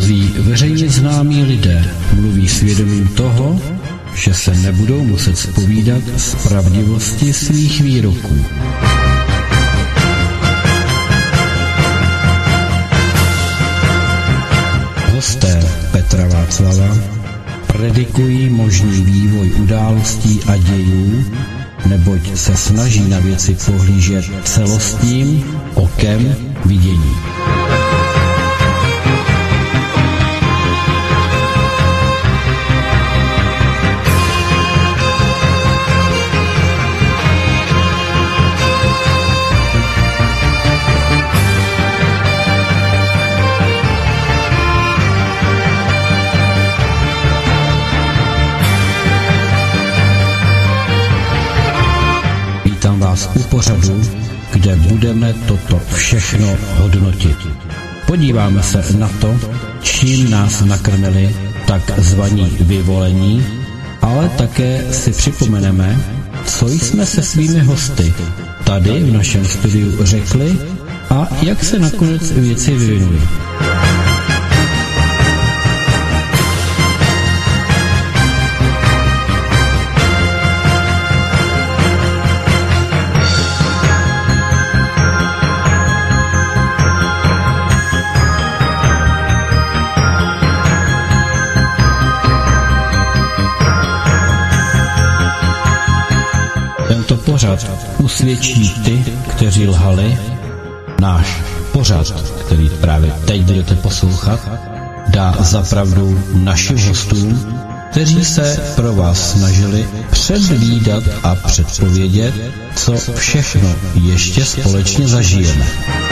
Mnozí veřejně známí lidé mluví svědomím toho, že se nebudou muset zpovídat z pravdivosti svých výroků. Hosté Petra Václava predikují možný vývoj událostí a dějů, neboť se snaží na věci pohlížet celostním okem vidění. Vítám vás u pořadu, kde budeme toto všechno hodnotit. Podíváme se na to, čím nás nakrmili takzvaní vyvolení, ale také si připomeneme, co jsme se svými hosty tady v našem studiu řekli a jak se nakonec věci vyvinuly. Tento pořad usvědčí ty, kteří lhali. Náš pořad, který právě teď budete poslouchat, dá za pravdu našim hostům, kteří se pro vás snažili předvídat a předpovědět, co všechno ještě společně zažijeme.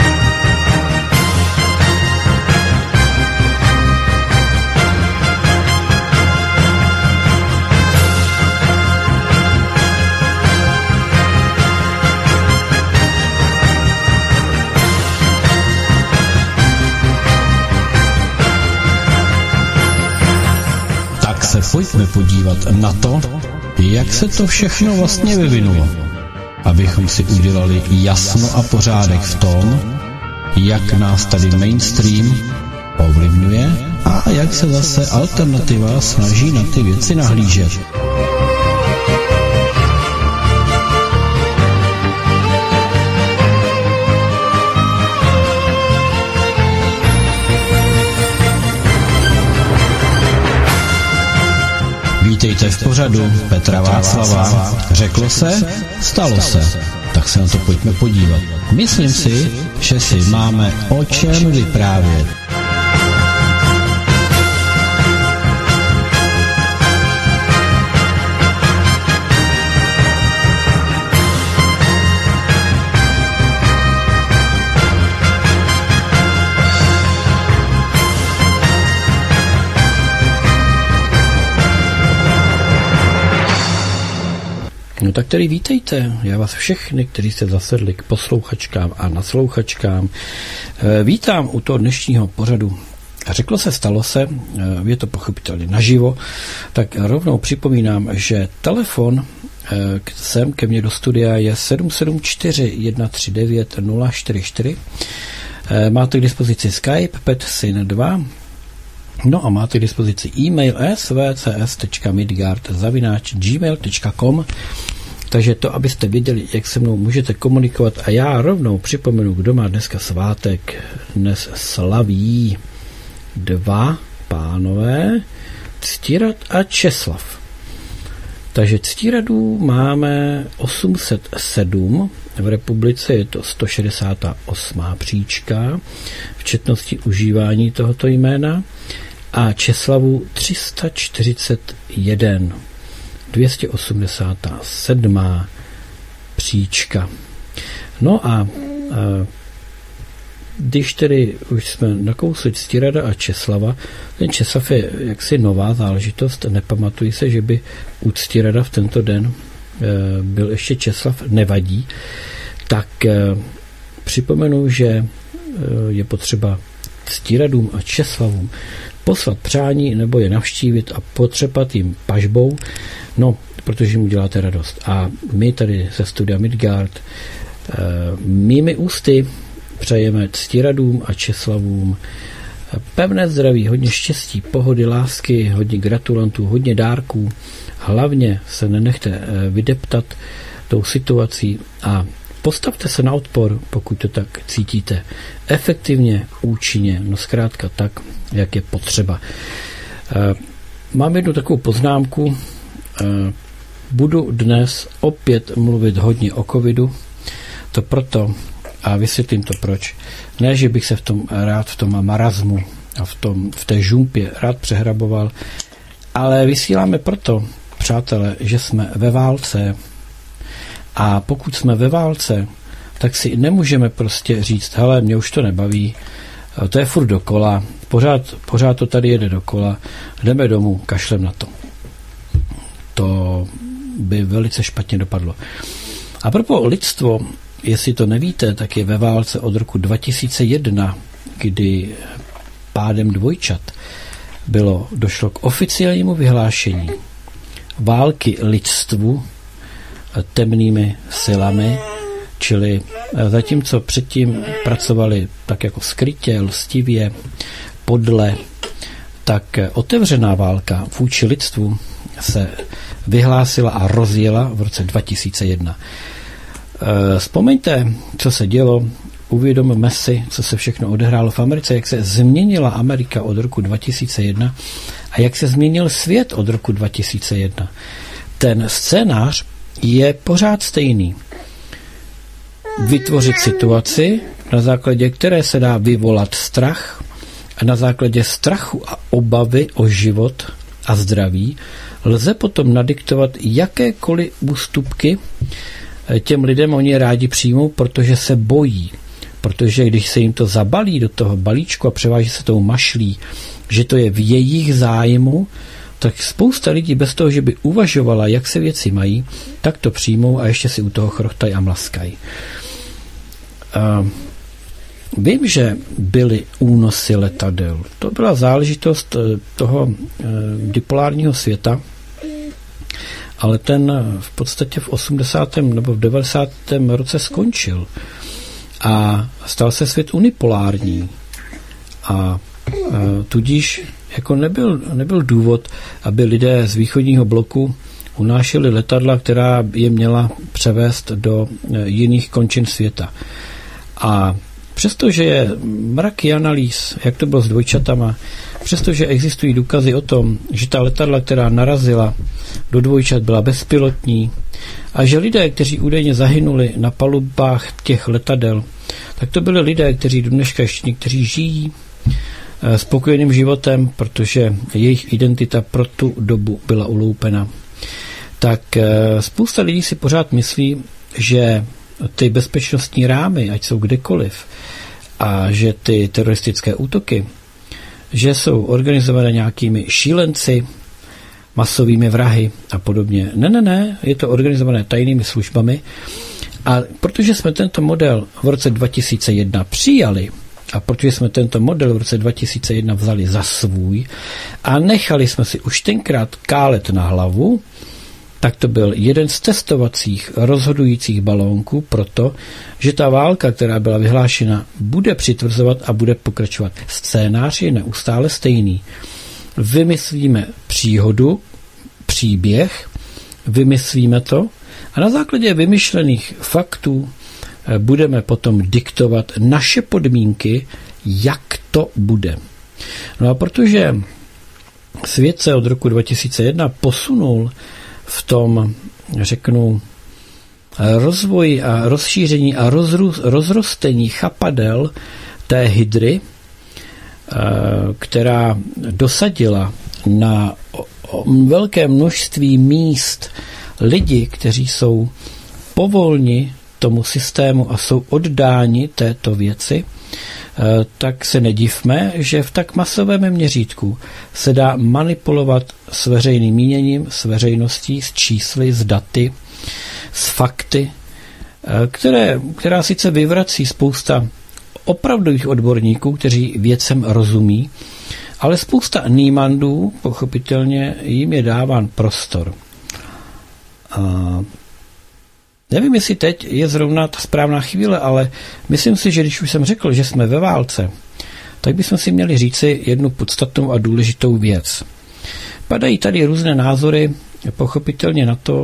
Pojďme podívat na to, jak se to všechno vlastně vyvinulo, abychom si udělali jasno a pořádek v tom, jak nás tady mainstream ovlivňuje a jak se zase alternativa snaží na ty věci nahlížet. Vítejte v pořadu Petra Václava. Řeklo se, stalo se. Tak se na to pojďme podívat. Myslím si, že si máme o čem vyprávět. No tak tedy vítejte, já vás všechny, kteří jste zasedli k poslouchačkám a naslouchačkám, vítám u toho dnešního pořadu. Řeklo se, stalo se, je to pochopitelně naživo, tak rovnou připomínám, že telefon sem ke mně do studia je 774 139 044, máte k dispozici Skype, PetSyn2, no a máte k dispozici e-mail svcs.midgard@gmail.com. Takže to, abyste věděli, jak se mnou můžete komunikovat. A já rovnou připomenu, kdo má dneska svátek. Dnes slaví dva pánové, Ctirad a Česlav. Takže Ctiradů máme 807, v republice je to 168. příčka v četnosti užívání tohoto jména a Česlavu 341, 287. příčka. No a když tedy už jsme nakousli Ctirada a Česlava, ten Česlav je jaksi nová záležitost, nepamatuji se, že by u Ctirada v tento den byl ještě Česlav, nevadí, tak připomenu, že je potřeba Ctiradům a Česlavům poslat přání nebo je navštívit a potřepat jim pažbou, no, protože mu děláte radost. A my tady ze studia Midgard mými ústy přejeme Ctiradům a Česlavům Pevné zdraví, hodně štěstí, pohody, lásky, hodně gratulantů, hodně dárků. Hlavně se nenechte vydeptat tou situací a postavte se na odpor, pokud to tak cítíte. Efektivně, účinně, no zkrátka tak, jak je potřeba. Mám jednu takovou poznámku. Budu dnes opět mluvit hodně o covidu. To proto, a vysvětlím to proč. Ne, že bych se v tom marazmu a v té žumpě rád přehraboval, ale vysíláme proto, přátelé, že jsme ve válce. A pokud jsme ve válce, tak si nemůžeme prostě říct, hele, mě už to nebaví, to je furt dokola, pořád to tady jede dokola, jdeme domů, kašlem na to. To by velice špatně dopadlo. A propos lidstvo, jestli to nevíte, tak je ve válce od roku 2001, kdy pádem dvojčat došlo k oficiálnímu vyhlášení války lidstvu temnými silami, čili zatímco předtím pracovali tak jako skrytě, lstivě, podle, tak otevřená válka vůči lidstvu se vyhlásila a rozjela v roce 2001. Vzpomeňte, co se dělo, uvědomme si, co se všechno odehrálo v Americe, jak se změnila Amerika od roku 2001 a jak se změnil svět od roku 2001. Ten scénář je pořád stejný. Vytvořit situaci, na základě které se dá vyvolat strach a na základě strachu a obavy o život a zdraví lze potom nadiktovat jakékoliv ústupky těm lidem, oni rádi přijmou, protože se bojí. Protože když se jim to zabalí do toho balíčku a převáží se tou mašlí, že to je v jejich zájmu, tak spousta lidí bez toho, že by uvažovala, jak se věci mají, tak to přijmou a ještě si u toho chrochtají a mlaskají. Vím, že byly únosy letadel. To byla záležitost toho dipolárního světa, ale ten v podstatě v 80. nebo v 90. roce skončil a stal se svět unipolární a tudíž jako nebyl důvod, aby lidé z východního bloku unášeli letadla, která je měla převést do jiných končin světa. A přestože je mraky analýz, jak to bylo s dvojčatama, přestože existují důkazy o tom, že ta letadla, která narazila do dvojčat, byla bezpilotní a že lidé, kteří údajně zahynuli na palubách těch letadel, tak to byli lidé, kteří do dneška ještě někteří žijí spokojeným životem, protože jejich identita pro tu dobu byla uloupena. Tak spousta lidí si pořád myslí, že ty bezpečnostní rámy, ať jsou kdekoliv, a že ty teroristické útoky, že jsou organizované nějakými šílenci, masovými vrahy a podobně. Ne, je to organizované tajnými službami a protože jsme tento model v roce 2001 přijali a protože jsme tento model v roce 2001 vzali za svůj a nechali jsme si už tenkrát kálet na hlavu, tak to byl jeden z testovacích rozhodujících balónků proto, že ta válka, která byla vyhlášena, bude přitvrzovat a bude pokračovat. Scénář je neustále stejný. Vymyslíme příhodu, příběh, vymyslíme to a na základě vymyšlených faktů budeme potom diktovat naše podmínky, jak to bude. No a protože svět se od roku 2001 posunul v tom, řeknu, rozvoji a rozšíření a rozrostení chapadel té hydry, která dosadila na velké množství míst lidi, kteří jsou povolni tomu systému a jsou oddáni této věci, tak se nedivme, že v tak masovém měřítku se dá manipulovat s veřejným míněním, s veřejností, s čísly, s daty, s fakty, která sice vyvrací spousta opravdových odborníků, kteří věcem rozumí, ale spousta nímandů, pochopitelně, jim je dáván prostor. Nevím, jestli teď je zrovna ta správná chvíle, ale myslím si, že když už jsem řekl, že jsme ve válce, tak bychom si měli říci jednu podstatnou a důležitou věc. Padají tady různé názory, pochopitelně na to,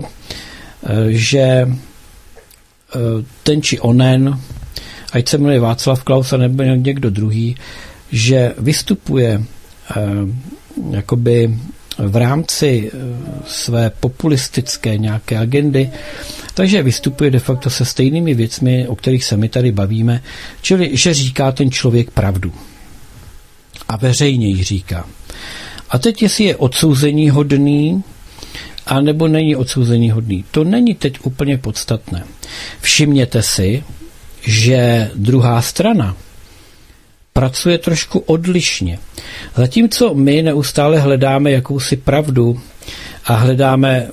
že ten či onen, ať se jmenuje Václav Klaus a nebo někdo druhý, že vystupuje jakoby v rámci své populistické nějaké agendy, takže vystupuje de facto se stejnými věcmi, o kterých se my tady bavíme, čili že říká ten člověk pravdu. A veřejně ji říká. A teď jestli je odsouzení hodný, a nebo není odsouzení hodný. To není teď úplně podstatné. Všimněte si, že druhá strana pracuje trošku odlišně. Zatímco my neustále hledáme jakousi pravdu a hledáme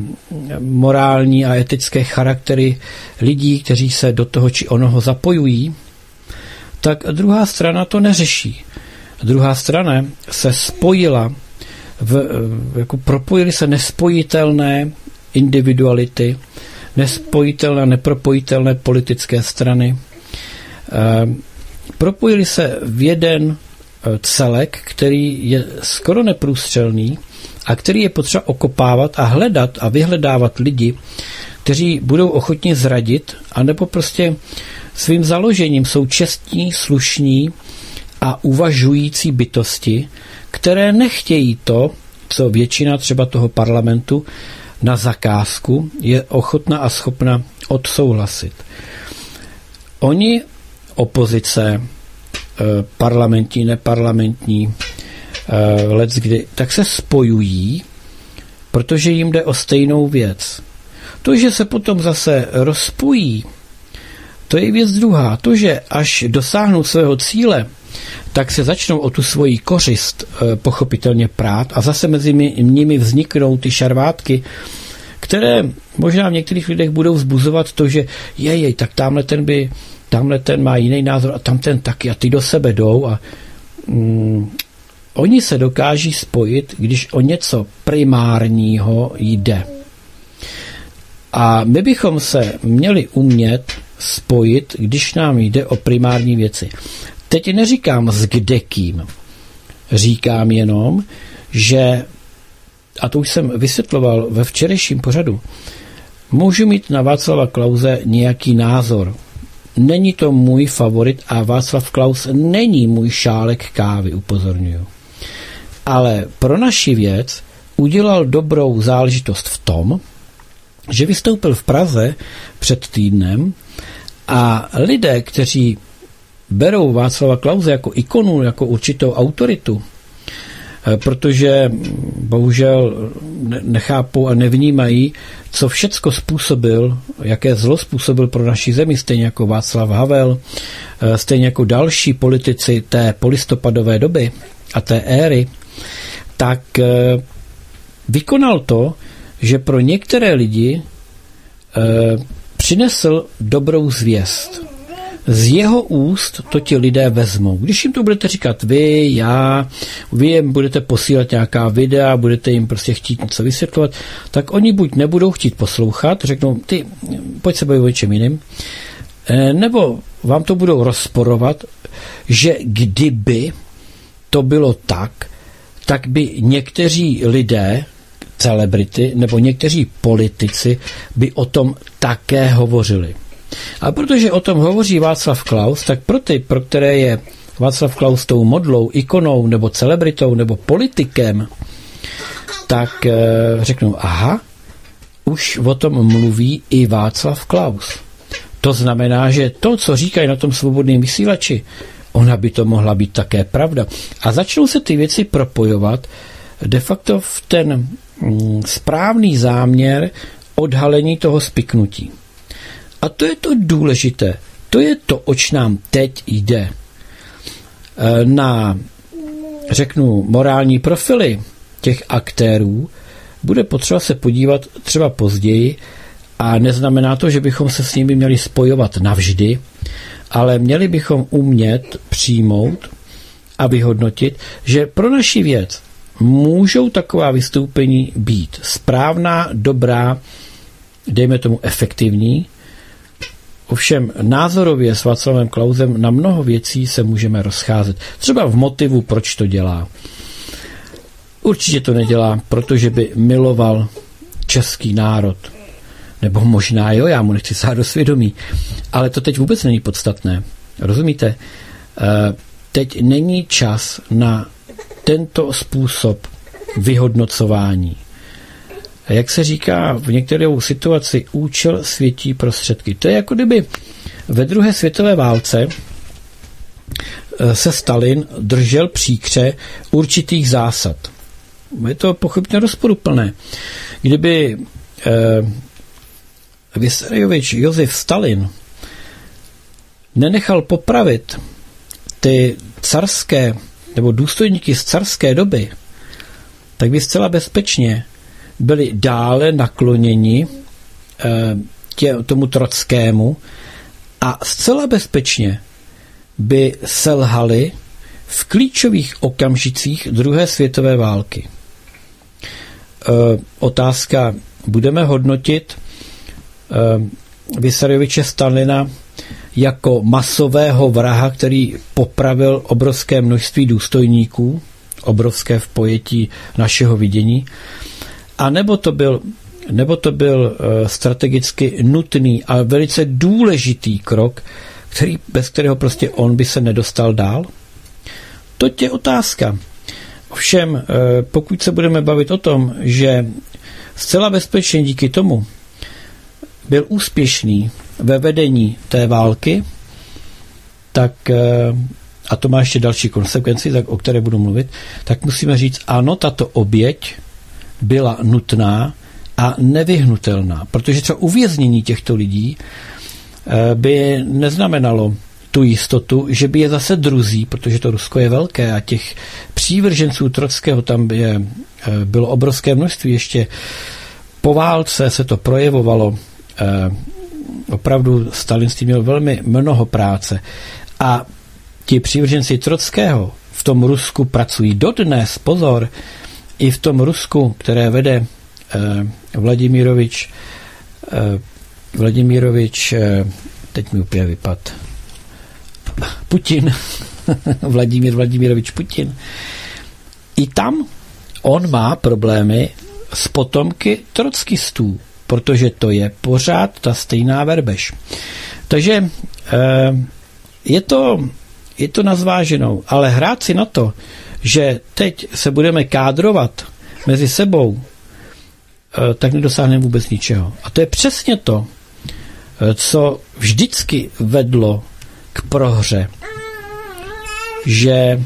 morální a etické charaktery lidí, kteří se do toho či onoho zapojují, tak druhá strana to neřeší. Druhá strana se spojila, jako propojily se nespojitelné individuality, nespojitelné, nepropojitelné politické strany. Propojili se v jeden celek, který je skoro neprůstřelný a který je potřeba okopávat a hledat a vyhledávat lidi, kteří budou ochotni zradit, anebo prostě svým založením jsou čestní, slušní a uvažující bytosti, které nechtějí to, co většina třeba toho parlamentu na zakázku je ochotna a schopna odsouhlasit. Oni, opozice, parlamentní, neparlamentní, leckdy, tak se spojují, protože jim jde o stejnou věc. To, že se potom zase rozpojí, to je věc druhá. To, že až dosáhnou svého cíle, tak se začnou o tu svoji kořist pochopitelně prát a zase mezi nimi vzniknou ty šarvátky, které možná v některých lidech budou vzbuzovat to, že tak tamhle ten má jiný názor a tam ten taky a ty do sebe jdou a oni se dokáží spojit, když o něco primárního jde. A my bychom se měli umět spojit, když nám jde o primární věci. Teď neříkám s kdekým, říkám jenom, že, a to už jsem vysvětloval ve včerejším pořadu, můžu mít na Václava Klause nějaký názor. Není to můj favorit a Václav Klaus není můj šálek kávy, upozorňuju. Ale pro naši věc udělal dobrou záležitost v tom, že vystoupil v Praze před týdnem a lidé, kteří berou Václava Klause jako ikonu, jako určitou autoritu, protože bohužel nechápou a nevnímají, co všecko způsobil, jaké zlo způsobil pro naši zemi, stejně jako Václav Havel, stejně jako další politici té polistopadové doby a té éry, tak vykonal to, že pro některé lidi přinesl dobrou zvěst. Z jeho úst to ti lidé vezmou. Když jim to budete říkat vy jim budete posílat nějaká videa, budete jim prostě chtít něco vysvětlovat, tak oni buď nebudou chtít poslouchat, řeknou, ty, pojď se bavit o něčem jiným, nebo vám to budou rozporovat, že kdyby to bylo tak by někteří lidé, celebrity, nebo někteří politici by o tom také hovořili. A protože o tom hovoří Václav Klaus, tak pro které je Václav Klaus tou modlou, ikonou, nebo celebritou, nebo politikem, tak řeknou, aha, už o tom mluví i Václav Klaus. To znamená, že to, co říkají na tom svobodném vysílači, ona by to mohla být také pravda. A začnou se ty věci propojovat de facto v ten správný záměr odhalení toho spiknutí. A to je to důležité. To je to, oč nám teď jde. Na, řeknu, morální profily těch aktérů bude potřeba se podívat třeba později a neznamená to, že bychom se s nimi měli spojovat navždy, ale měli bychom umět přijmout a vyhodnotit, že pro naši věc můžou taková vystoupení být správná, dobrá, dejme tomu efektivní. Ovšem názorově s Václavem Klausem na mnoho věcí se můžeme rozcházet. Třeba v motivu, proč to dělá. Určitě to nedělá, protože by miloval český národ. Nebo možná jo, já mu nechci sát do svědomí. Ale to teď vůbec není podstatné. Rozumíte? Teď není čas na tento způsob vyhodnocování. Jak se říká v některé situaci, účel světí prostředky. To je jako kdyby ve druhé světové válce se Stalin držel příkře určitých zásad. Je to pochopně rozporuplné. Kdyby Vysarionovič Josef Stalin nenechal popravit ty carské nebo důstojníky z carské doby, tak by zcela bezpečně byli dále nakloněni tomu Trockému a zcela bezpečně by selhali v klíčových okamžicích druhé světové války. Otázka, budeme hodnotit Vysarionoviče Stalina jako masového vraha, který popravil obrovské množství důstojníků, obrovské v pojetí našeho vidění, a nebo to byl strategicky nutný a velice důležitý krok, bez kterého prostě on by se nedostal dál? To je otázka. Ovšem, pokud se budeme bavit o tom, že zcela bezpečně díky tomu byl úspěšný ve vedení té války, tak, a to má ještě další konsekvenci, o které budu mluvit, tak musíme říct, ano, tato oběť byla nutná a nevyhnutelná, protože třeba uvěznění těchto lidí by neznamenalo tu jistotu, že by je zase druzí, protože to Rusko je velké a těch přívrženců Trockého tam bylo obrovské množství. Ještě po válce se to projevovalo. Opravdu Stalin s tím měl velmi mnoho práce. A ti přívrženci Trockého v tom Rusku pracují dodnes, pozor, i v tom Rusku, které vede Vladimirovič, teď mi úplně vypad, Putin, Vladimirovič Putin. I tam on má problémy s potomky trockistů, protože to je pořád ta stejná verbež. Takže je to na zváženou, ale hrát si na to, že teď se budeme kádrovat mezi sebou, tak nedosáhneme vůbec ničeho. A to je přesně to, co vždycky vedlo k prohře. Že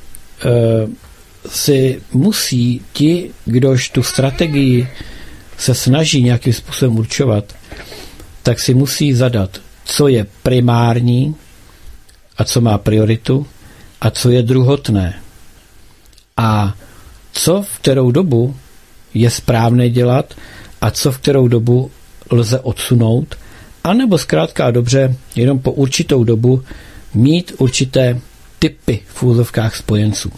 si musí ti, kdož tu strategii se snaží nějakým způsobem určovat, tak si musí zadat, co je primární a co má prioritu a co je druhotné. A co v kterou dobu je správné dělat a co v kterou dobu lze odsunout, anebo zkrátka a dobře jenom po určitou dobu mít určité typy v úzovkách spojenců.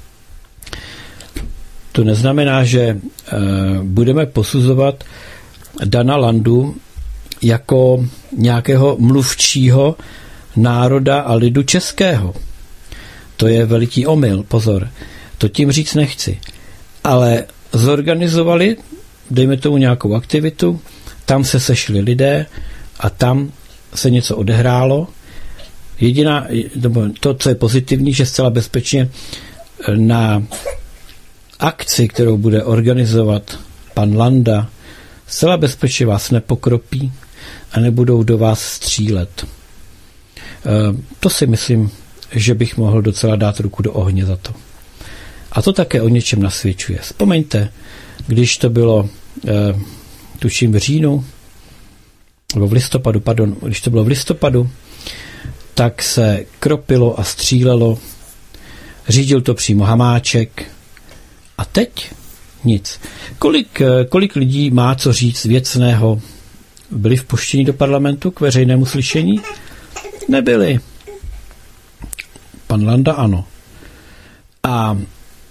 To neznamená, že budeme posuzovat Dana Landu jako nějakého mluvčího národa a lidu českého. To je veliký omyl, pozor. To tím říct nechci. Ale zorganizovali, dejme tomu nějakou aktivitu, tam se sešli lidé a tam se něco odehrálo. To, co je pozitivní, že zcela bezpečně na akci, kterou bude organizovat pan Landa, zcela bezpečně vás nepokropí a nebudou do vás střílet. To si myslím, že bych mohl docela dát ruku do ohně za to. A to také o něčem nasvědčuje. Vzpomeňte, když to bylo, tuším v říjnu, nebo v listopadu, když to bylo v listopadu, tak se kropilo a střílelo, řídil to přímo Hamáček a teď nic. Kolik lidí má co říct věcného? Byli vpuštěni do parlamentu k veřejnému slyšení? Nebyli. Pan Landa ano. A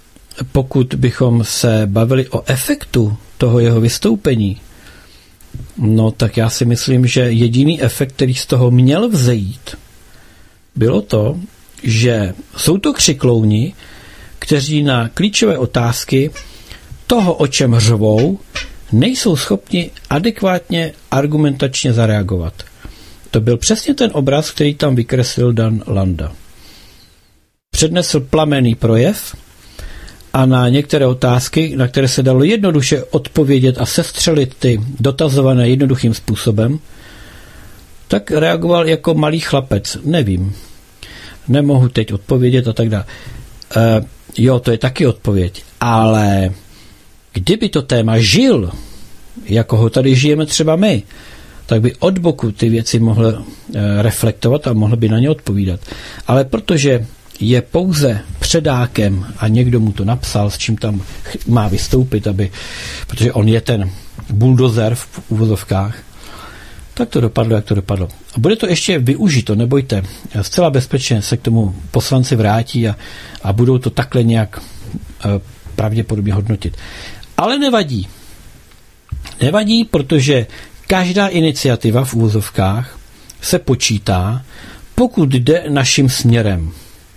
pokud bychom se bavili o efektu toho jeho vystoupení, No tak já si myslím, že jediný efekt, který z toho měl vzejít, bylo to, že jsou to křiklouni, kteří na klíčové otázky toho, o čem řvou, nejsou schopni adekvátně argumentačně zareagovat. To byl přesně ten obraz, který tam vykreslil Dan Landa. Přednesl plamenný projev a na některé otázky, na které se dalo jednoduše odpovědět a sestřelit ty dotazované jednoduchým způsobem, tak reagoval jako malý chlapec. Nevím. Nemohu teď odpovědět a tak dále. Jo, to je taky odpověď. Ale kdyby to téma žil, jako ho tady žijeme třeba my, tak by od boku ty věci mohl reflektovat a mohl by na ně odpovídat. Ale protože je pouze předákem a někdo mu to napsal, s čím tam má vystoupit, protože on je ten buldozer v uvozovkách, tak to dopadlo, jak to dopadlo. A bude to ještě využito, nebojte. Zcela bezpečně se k tomu poslanci vrátí a budou to takhle nějak pravděpodobně hodnotit. Ale nevadí. Nevadí, protože každá iniciativa v uvozovkách se počítá, pokud jde naším směrem.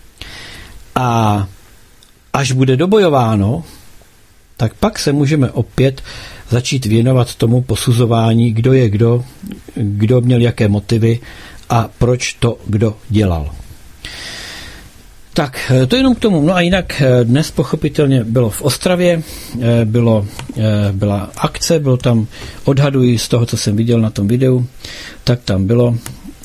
A až bude dobojováno, tak pak se můžeme opět začít věnovat tomu posuzování, kdo je kdo měl jaké motivy a proč to kdo dělal. Tak, to jenom k tomu. No a jinak dnes pochopitelně bylo v Ostravě, byla akce, bylo tam, odhaduji z toho, co jsem viděl na tom videu, tak tam bylo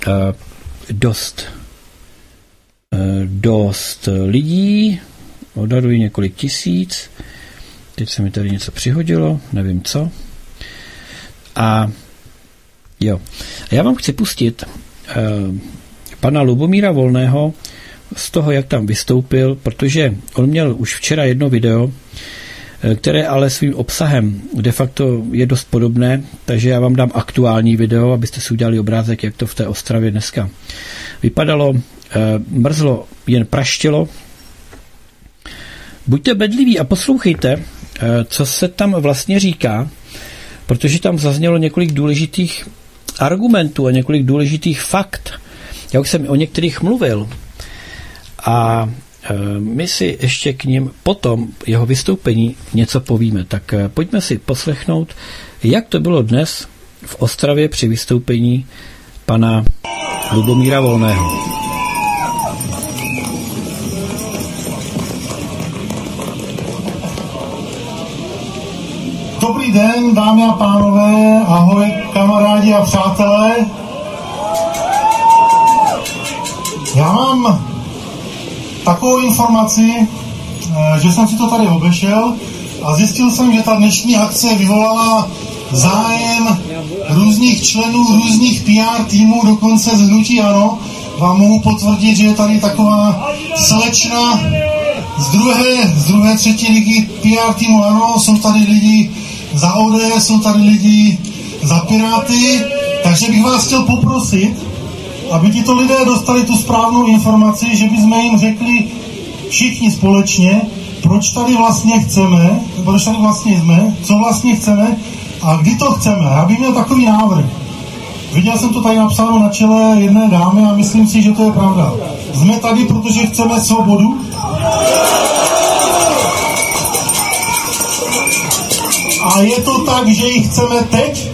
dost lidí, odhaduji několik tisíc, teď se mi tady něco přihodilo, nevím co. A jo, já vám chci pustit pana Lubomíra Volného z toho, jak tam vystoupil, protože on měl už včera jedno video, které ale svým obsahem de facto je dost podobné, takže já vám dám aktuální video, abyste si udělali obrázek, jak to v té Ostravě dneska vypadalo. Mrzlo, jen praštilo. Buďte bedliví a poslouchejte, co se tam vlastně říká, protože tam zaznělo několik důležitých argumentů a několik důležitých fakt. Já už jsem o některých mluvil a my si ještě k nim potom jeho vystoupení něco povíme. Tak pojďme si poslechnout, jak to bylo dnes v Ostravě při vystoupení pana Lubomíra Volného. Dobrý den, dámy a pánové, ahoj kamarádi a přátelé. Já mám takovou informaci, že jsem si to tady obešel a zjistil jsem, že ta dnešní akce vyvolala zájem různých členů, různých PR týmů, dokonce z hnutí ANO. Vám mohu potvrdit, že je tady taková slečna z druhé, třetí ligy PR týmu ANO, jsou tady lidi za ODS, jsou tady lidi za Piráty, takže bych vás chtěl poprosit, aby tito lidé dostali tu správnou informaci, že bychom jim řekli všichni společně, proč tady vlastně chceme, proč tady vlastně jsme, co vlastně chceme a kdy to chceme. Já bych měl takový návrh. Viděl jsem to tady napsáno na čele jedné dámy a myslím si, že to je pravda. Jsme tady, protože chceme svobodu. A je to tak, že ji chceme teď?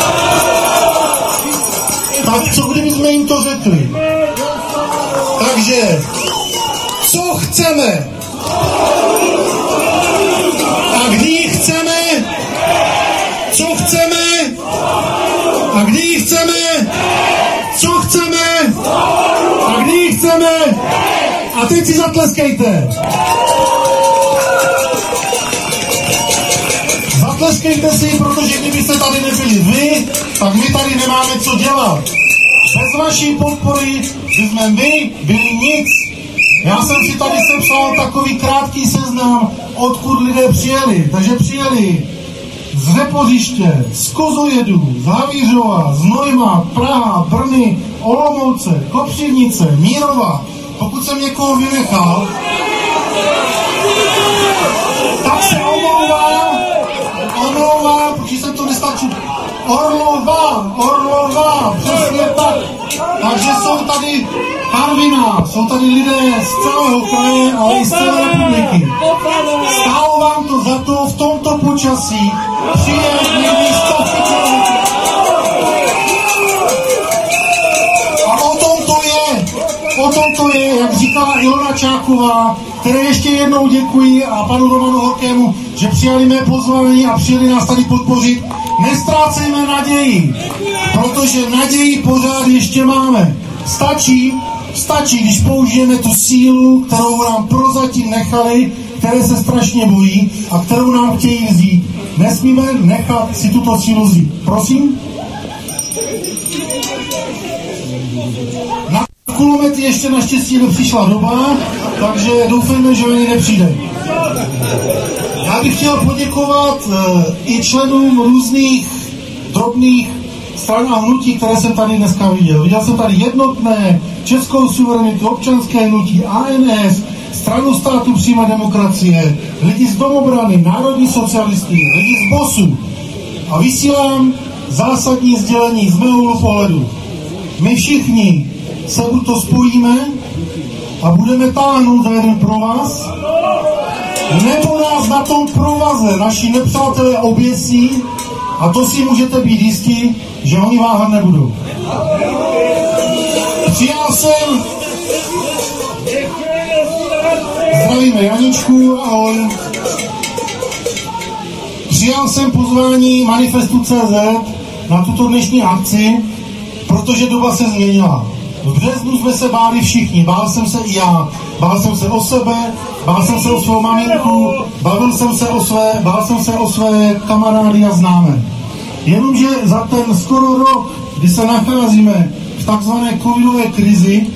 Tak co kdybychom jim to řekli? Takže, co chceme? A kdy ji chceme? Co chceme? A kdy ji chceme? Co chceme? A kdy ji chceme? A teď si zatleskejte. Zatleskejte si, protože kdybyste tady nebyli vy, tak my tady nemáme co dělat. Bez vaší podpory bychom my byli nic. Já jsem si tady sepsal takový krátký seznam, odkud lidé přijeli. Takže přijeli z Repořiště, z Kozojedu, z Havířova, z Nojma, Praha, Brny, Olomouce, Kopřivnice, Mírova. Pokud jsem někoho vynechal, tak se omlouvám, protože jsem to nestačil. Orlova, tady Karviná, jsou tady lidé z celého kraje, ale i z celé republiky. Stálo vám to za to v tomto počasí přijet někdy 100 kilometrů. A o tom to je, jak říkala Ilona Čáková, které ještě jednou děkuji, a panu Romanu Horkému, že přijali mé pozvání a přijeli nás tady podpořit. Nestrácejme naději, protože naději pořád ještě máme. Stačí, když použijeme tu sílu, kterou nám prozatím nechali, které se strašně bojí a kterou nám chtějí vzít. Nesmíme nechat si tuto sílu vzít. Prosím? Na kulomety ještě naštěstí nepřišla doba, takže doufejme, že ani nepřijde. Já bych chtěl poděkovat i členům různých drobných stran a hnutí, které jsem tady dneska viděl. Viděl jsem tady Jednotné, Českou suverenitu, Občanské hnutí, ANS, Stranu státu přímé demokracie, lidi z Domobrany, Národní socialisty, lidi z BOSu. A vysílám zásadní sdělení z mého úhlu pohledu. My všichni se buď to spojíme a budeme táhnout za jeden provaz, nebo nás na tom provaze naši nepřátelé oběsí, a to si můžete být jistí, že oni váhat nebudou. Přijal jsem... Zdravíme Janičku, ahoj. Přijal jsem pozvání Manifestu.cz na tuto dnešní akci, protože doba se změnila. V březnu jsme se báli všichni, bál jsem se i já. Bál jsem se o sebe, bál jsem se o svou maminku, bál jsem se o své kamarády a známé. Jenomže za ten skoro rok, kdy se nacházíme v takzvané covidové krizi,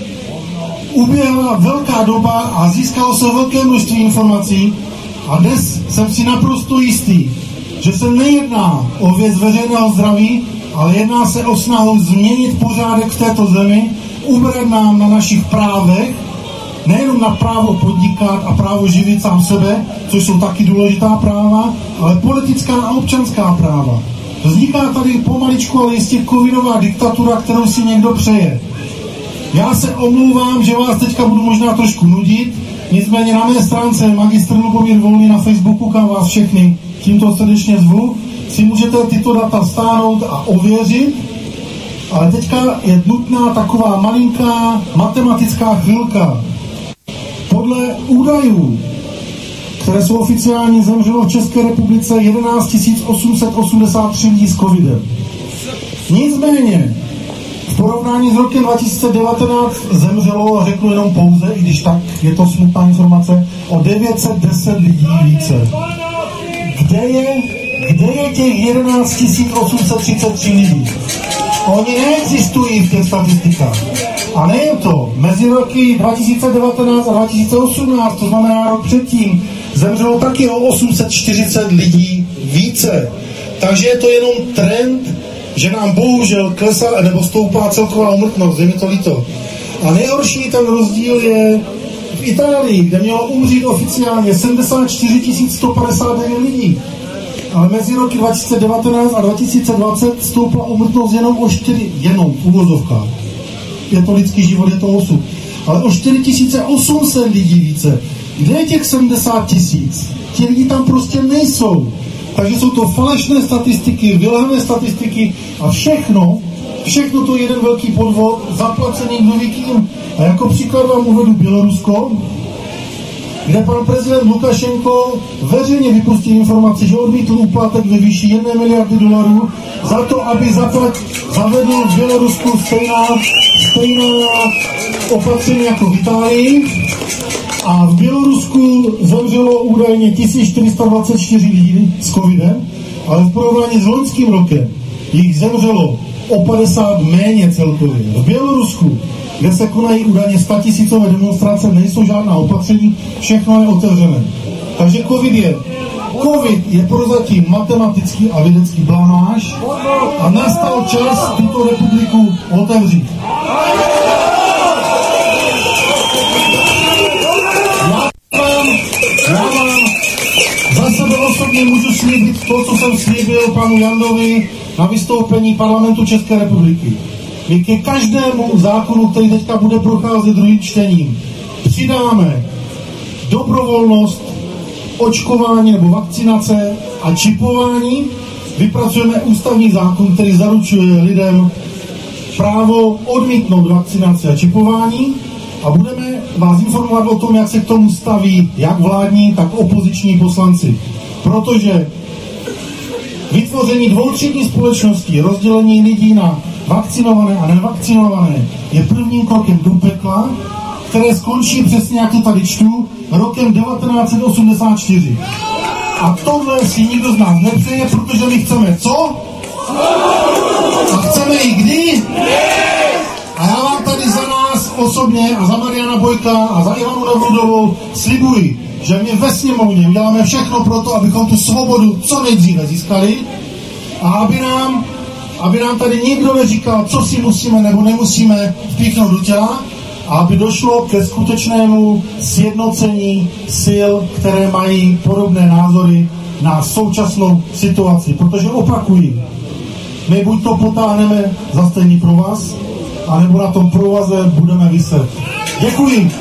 uběhla velká doba a získalo se velké množství informací a dnes jsem si naprosto jistý, že se nejedná o věc veřejného zdraví, ale jedná se o snahu změnit pořádek v této zemi, ubrat nám na našich právech, nejenom na právo podnikat a právo živit sám sebe, což jsou taky důležitá práva, ale politická a občanská práva. Vzniká tady pomaličku, ale jistě covidová diktatura, kterou si někdo přeje. Já se omlouvám, že vás teďka budu možná trošku nudit, nicméně na mé stránce Magistr Lubomír Volný na Facebooku, kam vás všechny tímto srdečně zvu, si můžete tyto data stáhnout a ověřit, ale teďka je nutná taková malinká matematická chvilka. Podle údajů, které jsou oficiálně, zemřelo v České republice 11 883 lidí s covidem. Nicméně, v porovnání s rokem 2019 zemřelo, a řeknu jenom pouze, i když tak je to smutná informace, o 910 lidí více. Kde je těch 11 833 lidí? Oni neexistují v těch statistikách. A nejen to, mezi roky 2019 a 2018, to znamená rok předtím, zemřelo taky o 840 lidí více. Takže je to jenom trend, že nám bohužel klesá nebo stoupá celková úmrtnost, je mi to líto. A nejhorší ten rozdíl je v Itálii, kde mělo umřít oficiálně 74 159 lidí. Ale mezi roky 2019 a 2020 stoupla úmrtnost jenom o 4, jenom v uvozovkách. Je to lidský život, je to osud. Ale o 4800 lidí více. Kde je těch 70 000? Ti lidi tam prostě nejsou. Takže jsou to falešné statistiky, vylhané statistiky a všechno to je jeden velký podvod, zaplacený kdo ví kým. A jako příklad vám uvedu Bělorusko, kde pan prezident Lukašenko veřejně vypustil informaci, že odmítl úplatek ve výši 1 miliardy dolarů za to, aby zavedl v Bělorusku stejná opatření jako v Itálii. A v Bělorusku zemřelo údajně 1424 lidí s covidem, ale v porovnání s loňským rokem jich zemřelo o 50 méně celkově. V Bělorusku, kde se konají údajně 100 000 demonstrace, nejsou žádná opatření, všechno je otevřené. Takže COVID je prozatím matematický a vědecký blamáž a nastal čas tuto republiku otevřít. Já vám za sebe osobně můžu slíbit to, co jsem slíbil panu Jandovi na vystoupení Parlamentu České republiky. my ke každému zákonu, který teďka bude procházet druhým čtením, přidáme dobrovolnost očkování nebo vakcinace a čipování. Vypracujeme ústavní zákon, který zaručuje lidem právo odmítnout vakcinaci a čipování a budeme vás informovat o tom, jak se k tomu staví jak vládní, tak opoziční poslanci. Protože vytvoření dvoutřídní společnosti, rozdělení lidí na vakcinované a nevakcinované je prvním krokem do pekla, které skončí přesně, jak to tady čtu, rokem 1984. A tohle si nikdo z nás nepřeje, protože my chceme co? A chceme i kdy? A já vám tady za nás osobně a za Mariana Bojka a za Ivanu Nevrudovou slibuji, že my ve sněmovně uděláme všechno pro to, abychom tu svobodu co nejdříve získali a aby nám tady nikdo neříkal, co si musíme nebo nemusíme vpíchnout do těla, a aby došlo ke skutečnému sjednocení sil, které mají podobné názory na současnou situaci. Protože opakuji, my buď to potáhneme za stejný provaz, anebo na tom provaze budeme viset. Děkuji.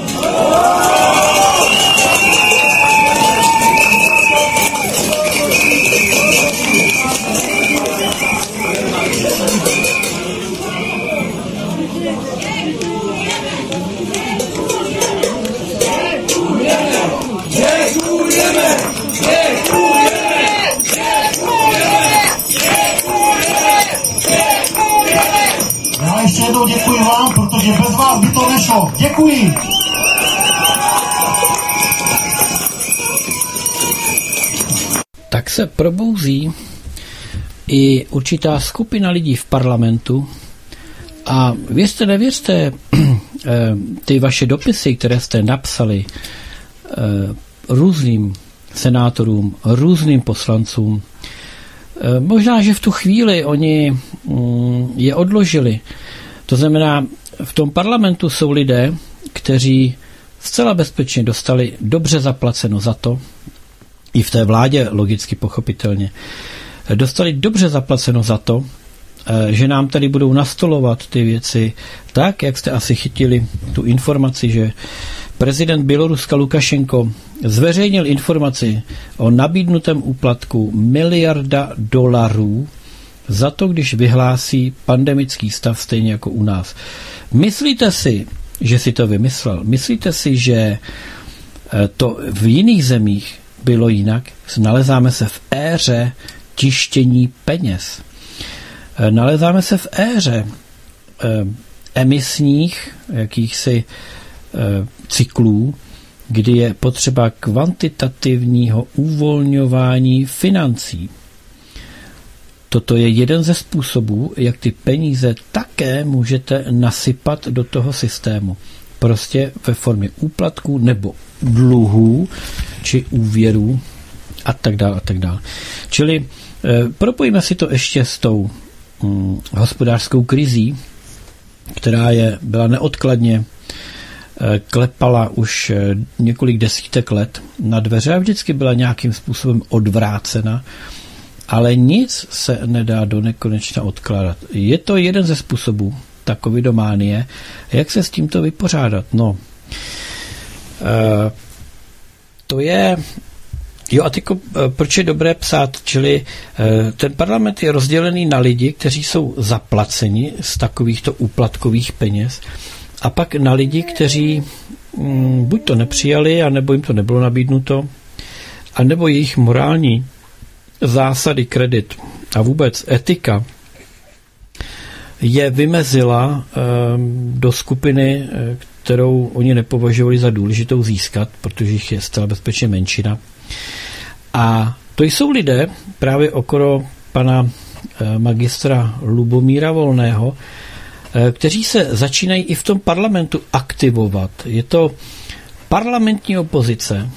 Já ještě jednou děkuji vám, protože bez vás by to nešlo. Děkuji. Tak se probouzí i určitá skupina lidí v parlamentu a věřte, nevěřte, ty vaše dopisy, které jste napsali různým senátorům, různým poslancům, možná, že v tu chvíli oni je odložili. To znamená, v tom parlamentu jsou lidé, kteří zcela bezpečně dostali dobře zaplaceno za to, i v té vládě logicky pochopitelně, dostali dobře zaplaceno za to, že nám tady budou nastolovat ty věci tak, jak jste asi chytili tu informaci, že prezident Běloruska Lukašenko zveřejnil informaci o nabídnutém úplatku $1 miliarda za to, když vyhlásí pandemický stav stejně jako u nás. Myslíte si, že si to vymyslel? Myslíte si, že to v jiných zemích bylo jinak? Nalezáme se v éře tištění peněz. Nalezáme se v éře emisních jakýchsi cyklů, kdy je potřeba kvantitativního uvolňování financí. Toto je jeden ze způsobů, jak ty peníze také můžete nasypat do toho systému. Prostě ve formě úplatků nebo dluhů či úvěrů a tak dále a tak dále. Čili propojíme si to ještě s tou hospodářskou krizí, která byla neodkladně klepala už několik desítek let na dveře a vždycky byla nějakým způsobem odvrácena, ale nic se nedá do nekonečna odkládat. Je to jeden ze způsobů, ta covidománie, jak se s tímto vypořádat. No, to je, jo a tyko, proč je dobré psát, čili ten parlament je rozdělený na lidi, kteří jsou zaplaceni z takovýchto úplatkových peněz a pak na lidi, kteří buď to nepřijali, anebo jim to nebylo nabídnuto, anebo jejich morální zásady, kredit a vůbec etika je vymezila do skupiny, kterou oni nepovažovali za důležitou získat, protože jich je zcela bezpečně menšina. A to jsou lidé právě okolo pana magistra Lubomíra Volného, kteří se začínají i v tom parlamentu aktivovat. Je to parlamentní opozice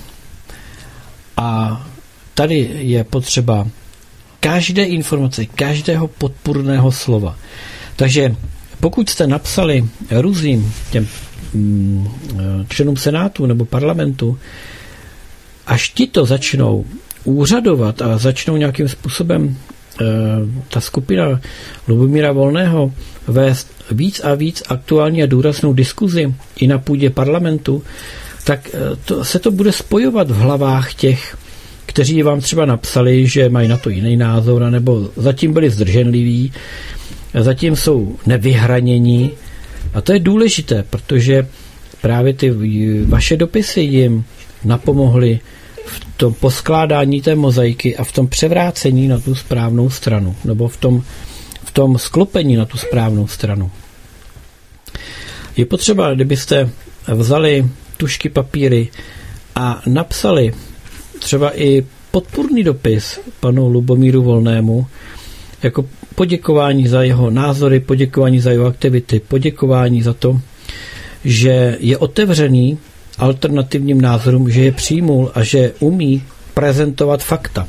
a tady je potřeba každé informace, každého podpůrného slova. Takže pokud jste napsali různým těm členům senátu nebo parlamentu, až ti to začnou úřadovat a začnou nějakým způsobem ta skupina Lubomíra Volného vést víc a víc aktuální a důraznou diskuzi i na půdě parlamentu, tak se to bude spojovat v hlavách těch, kteří vám třeba napsali, že mají na to jiný názor, nebo zatím byli zdrženliví, zatím jsou nevyhranění. A to je důležité, protože právě ty vaše dopisy jim napomohly v tom poskládání té mozaiky a v tom převrácení na tu správnou stranu, nebo v tom sklopení na tu správnou stranu. Je potřeba, kdybyste vzali tužky, papíry a napsali třeba i podpůrný dopis panu Lubomíru Volnému jako poděkování za jeho názory, poděkování za jeho aktivity, poděkování za to, že je otevřený alternativním názorům, že je přijmul a že umí prezentovat fakta.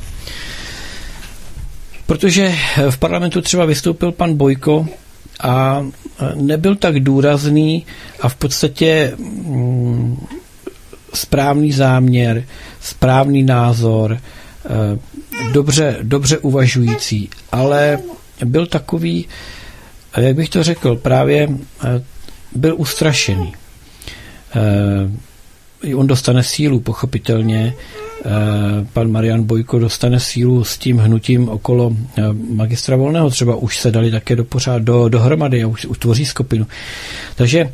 Protože v parlamentu třeba vystoupil pan Bojko a nebyl tak důrazný a v podstatě správný záměr, správný názor, dobře uvažující, ale byl takový, jak bych to řekl, právě byl ustrašený. On dostane sílu, pochopitelně. Pan Marian Bojko dostane sílu s tím hnutím okolo magistra Volného. Třeba už se dali také dohromady a už tvoří skupinu. Takže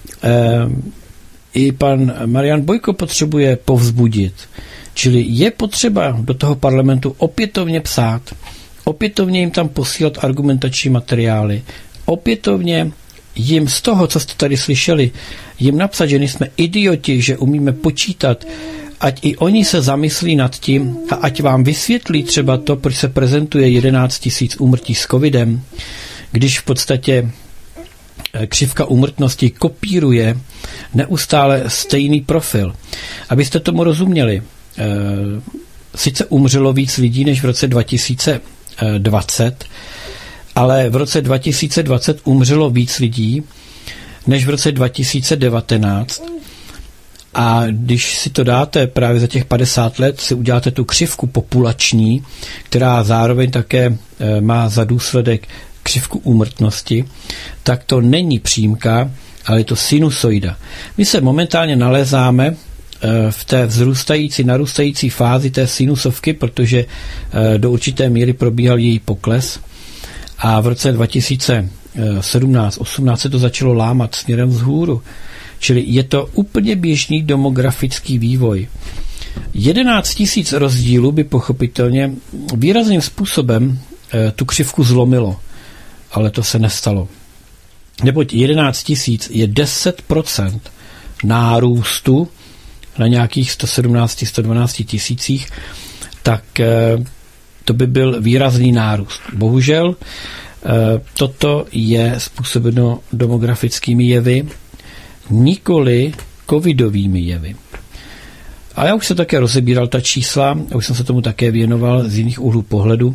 i pan Marian Bojko potřebuje povzbudit. Čili je potřeba do toho parlamentu opětovně psát, opětovně jim tam posílat argumentační materiály, opětovně jim z toho, co jste tady slyšeli, jim napsat, že nejsme idioti, že umíme počítat, ať i oni se zamyslí nad tím a ať vám vysvětlí třeba to, proč se prezentuje 11 000 úmrtí s covidem, když v podstatě křivka úmrtnosti kopíruje neustále stejný profil. Abyste tomu rozuměli, sice umřelo víc lidí než v roce 2020, ale v roce 2020 umřelo víc lidí než v roce 2019. A když si to dáte právě za těch 50 let, si uděláte tu křivku populační, která zároveň také má za důsledek křivku úmrtnosti, tak to není přímka, ale je to sinusoida. My se momentálně nalézáme v té narůstající fázi té sinusovky, protože do určité míry probíhal její pokles a v roce 2017-18 se to začalo lámat směrem vzhůru. Čili je to úplně běžný demografický vývoj. 11 000 rozdílů by pochopitelně výrazným způsobem tu křivku zlomilo, ale to se nestalo. Neboť 11 000 je 10% nárůstu na nějakých 117-112 tisících, tak to by byl výrazný nárůst. Bohužel toto je způsobeno demografickými jevy, nikoli covidovými jevy. A já už jsem také rozebíral ta čísla, už jsem se tomu také věnoval z jiných úhlů pohledu.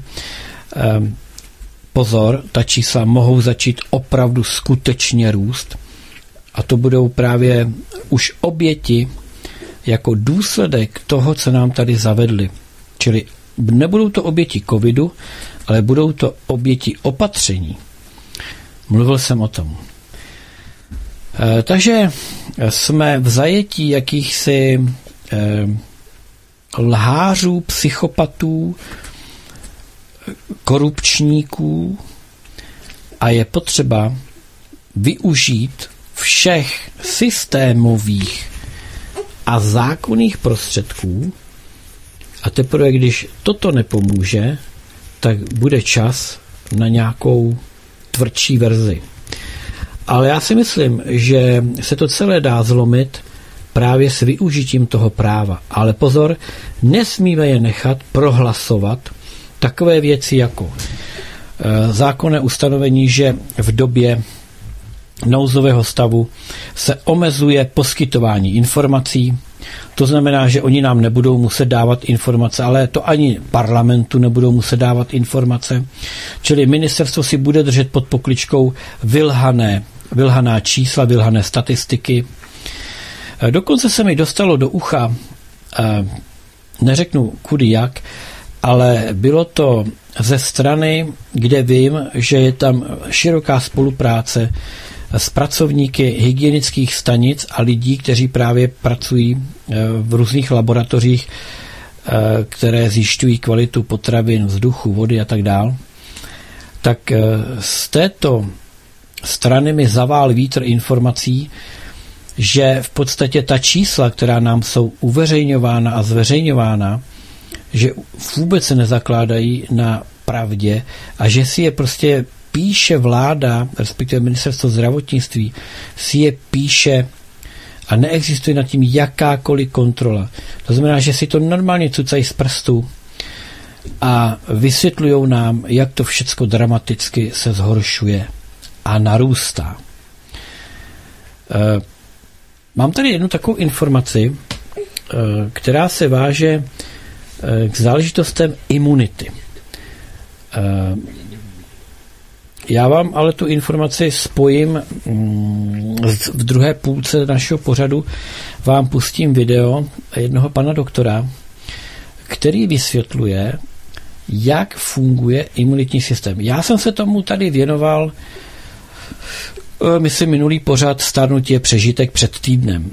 Pozor, ta čísla mohou začít opravdu skutečně růst a to budou právě už oběti jako důsledek toho, co nám tady zavedli. Čili nebudou to oběti covidu, ale budou to oběti opatření. Mluvil jsem o tom. Takže jsme v zajetí jakýchsi lhářů, psychopatů, korupčníků a je potřeba využít všech systémových a zákonných prostředků a teprve, když toto nepomůže, tak bude čas na nějakou tvrdší verzi. Ale já si myslím, že se to celé dá zlomit právě s využitím toho práva. Ale pozor, nesmíme je nechat prohlasovat takové věci jako zákonné ustanovení, že v době nouzového stavu se omezuje poskytování informací. To znamená, že oni nám nebudou muset dávat informace, ale to ani parlamentu nebudou muset dávat informace. Čili ministerstvo si bude držet pod pokličkou vylhaná čísla, vylhané statistiky. Dokonce se mi dostalo do ucha, neřeknu kudy jak, ale bylo to ze strany, kde vím, že je tam široká spolupráce s pracovníky hygienických stanic a lidí, kteří právě pracují v různých laboratořích, které zjišťují kvalitu potravin, vzduchu, vody a tak dál, tak z této strany mi zavál vítr informací, že v podstatě ta čísla, která nám jsou uveřejňována a zveřejňována, že vůbec se nezakládají na pravdě a že si je prostě píše vláda, respektive ministerstvo zdravotnictví, si je píše a neexistuje nad tím jakákoliv kontrola. To znamená, že si to normálně cucají z prstů a vysvětlují nám, jak to všecko dramaticky se zhoršuje a narůstá. Mám tady jednu takovou informaci, která se váže k záležitostem imunity. Já vám ale tu informaci spojím v druhé půlce našeho pořadu. Vám pustím video jednoho pana doktora, který vysvětluje, jak funguje imunitní systém. Já jsem se tomu tady věnoval, myslím, minulý pořad Stárnutí je přežitek před týdnem.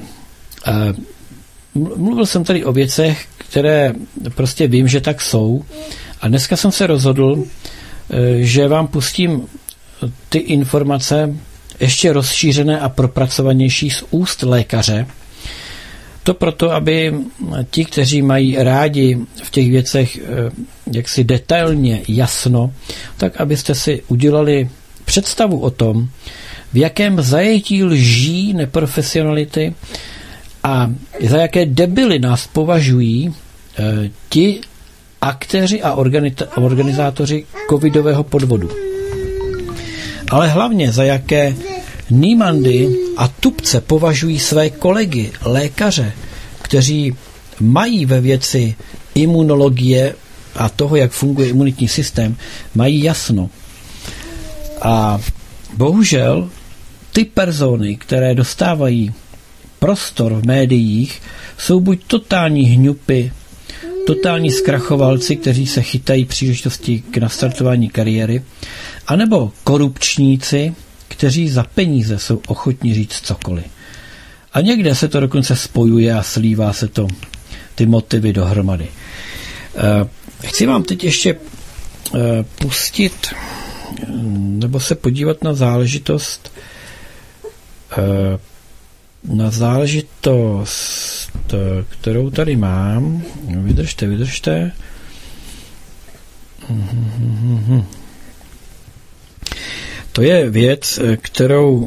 Mluvil jsem tady o věcech, které prostě vím, že tak jsou. A dneska jsem se rozhodl, že vám pustím ty informace ještě rozšířené a propracovanější z úst lékaře. To proto, aby ti, kteří mají rádi v těch věcech jaksi detailně jasno, tak abyste si udělali představu o tom, v jakém zajetí lží, neprofesionality a za jaké debily nás považují ti aktéři a organizátoři covidového podvodu. Ale hlavně za jaké nímandy a tupce považují své kolegy, lékaře, kteří mají ve věci imunologie a toho, jak funguje imunitní systém, mají jasno. A bohužel ty persony, které dostávají prostor v médiích, jsou buď totální hňupy, totální zkrachovalci, kteří se chytají příležitosti k nastartování kariéry, anebo korupčníci, kteří za peníze jsou ochotní říct cokoliv. A někde se to dokonce spojuje a slívá se to ty motivy dohromady. Chci vám teď ještě pustit nebo se podívat na záležitost, kterou tady mám. Vydržte. To je věc, kterou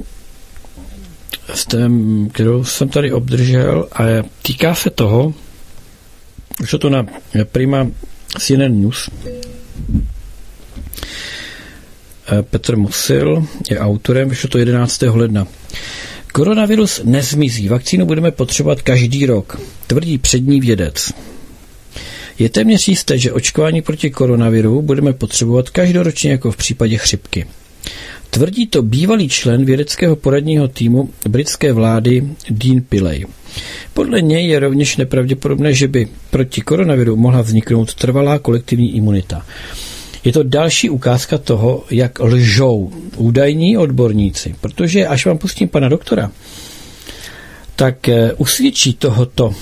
jsem tady obdržel a týká se toho, už je to na Prima CNN News. Petr Musil je autorem, vyšlo to 11. ledna. Koronavirus nezmizí, vakcínu budeme potřebovat každý rok, tvrdí přední vědec. Je téměř jisté, že očkování proti koronaviru budeme potřebovat každoročně jako v případě chřipky. Tvrdí to bývalý člen vědeckého poradního týmu britské vlády Dean Pillay. Podle něj je rovněž nepravděpodobné, že by proti koronaviru mohla vzniknout trvalá kolektivní imunita. Je to další ukázka toho, jak lžou údajní odborníci, protože až vám pustím pana doktora, tak usvědčí tohoto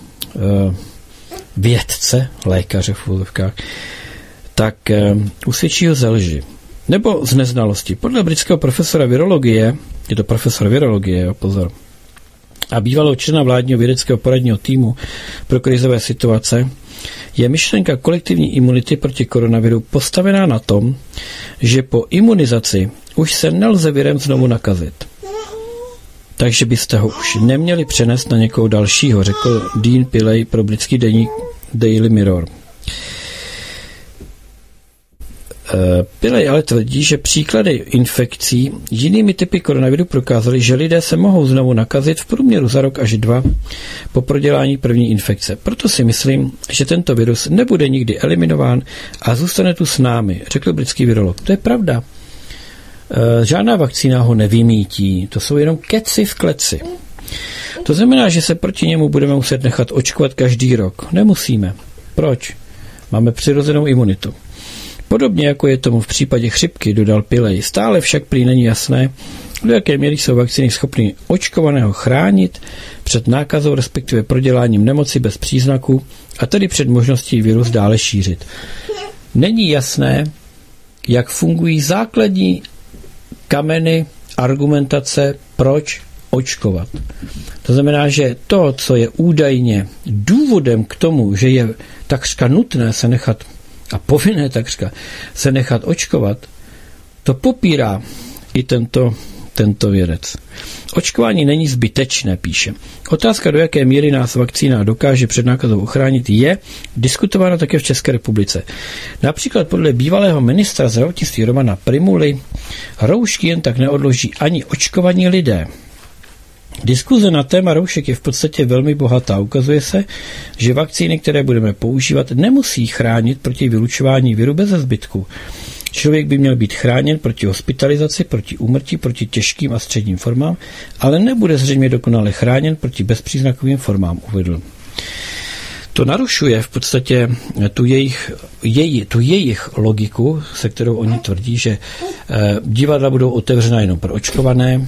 vědce, lékaře v úvozovkách, tak usvědčí ho ze lži. Nebo z neznalosti. Podle britského profesora virologie, je to profesor virologie, pozor, a bývalého člena vládního vědeckého poradního týmu pro krizové situace, je myšlenka kolektivní imunity proti koronaviru postavená na tom, že po imunizaci už se nelze virem znovu nakazit. Takže byste ho už neměli přenést na někoho dalšího, řekl Dean Pillay pro britský deník Daily Mirror. Pillay ale tvrdí, že příklady infekcí jinými typy koronaviru prokázaly, že lidé se mohou znovu nakazit v průměru za rok až 2 po prodělání první infekce. Proto si myslím, že tento virus nebude nikdy eliminován a zůstane tu s námi, řekl britský virolog. To je pravda. Žádná vakcína ho nevymítí, to jsou jenom keci v kleci. To znamená, že se proti němu budeme muset nechat očkovat každý rok. Nemusíme. Proč? Máme přirozenou imunitu. Podobně jako je tomu v případě chřipky, dodal Pillay, stále však prý není jasné, do jaké míry jsou vakcíny schopny očkovaného chránit před nákazou, respektive proděláním nemoci bez příznaků, a tedy před možností virus dále šířit. Není jasné, jak fungují základní kameny argumentace, proč očkovat. To znamená, že to, co je údajně důvodem k tomu, že je takřka nutné se nechat a povinné takřka se nechat očkovat, to popírá i tento vědec. Očkování není zbytečné, píše. Otázka, do jaké míry nás vakcína dokáže před nákazou ochránit, je diskutována také v České republice. Například podle bývalého ministra zdravotnictví Romana Prymuly roušky jen tak neodloží ani očkovaní lidé. Diskuze na téma roušek je v podstatě velmi bohatá. Ukazuje se, že vakcíny, které budeme používat, nemusí chránit proti vylučování viru bez zbytku. Člověk by měl být chráněn proti hospitalizaci, proti úmrtí, proti těžkým a středním formám, ale nebude zřejmě dokonale chráněn proti bezpříznakovým formám, uvedl. To narušuje v podstatě tu jejich logiku, se kterou oni tvrdí, že divadla budou otevřena jenom pro očkované,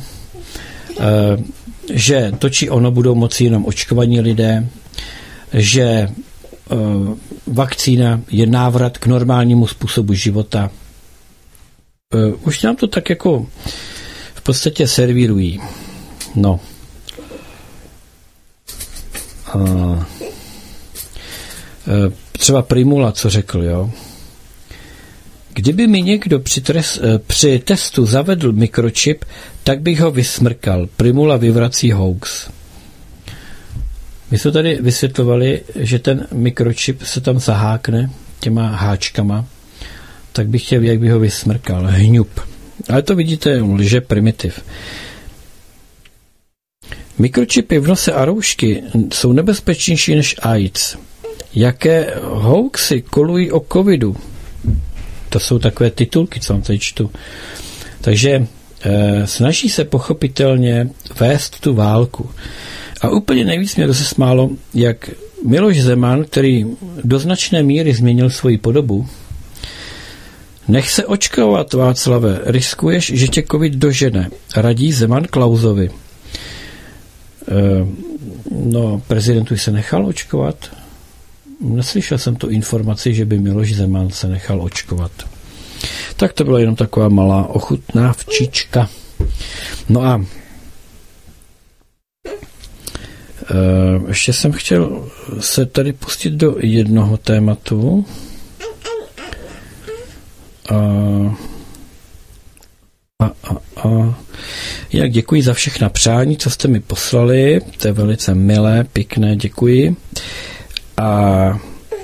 že to či ono budou moci jenom očkovaní lidé, že vakcína je návrat k normálnímu způsobu života. Už nám to tak jako v podstatě servírují. No. Třeba Prymula, co řekl, jo. Kdyby mi někdo při testu zavedl mikročip, tak bych ho vysmrkal. Prymula vyvrací hoax. My jsme tady vysvětlovali, že ten mikročip se tam zahákne těma háčkama, tak bych chtěl, jak bych ho vysmrkal. Hňup. Ale to vidíte, lže primitiv. Mikročipy v nose a roušky jsou nebezpečnější než AIDS. Jaké hoaxy kolují o covidu? To jsou takové titulky, co vám tady čtu. Takže snaží se pochopitelně vést tu válku. A úplně nejvíc mě rozesmálo, jak Miloš Zeman, který do značné míry změnil svoji podobu, nech se očkovat, Václave, riskuješ, že tě covid dožene, radí Zeman Klausovi. No, prezidentu se nechal očkovat. Neslyšel jsem tu informaci, že by Miloš Zeman se nechal očkovat. Tak to byla jenom taková malá ochutnávčička. No a ještě jsem chtěl se tady pustit do jednoho tématu. Jinak děkuji za všechna přání, co jste mi poslali. To je velice milé, pěkné, děkuji. A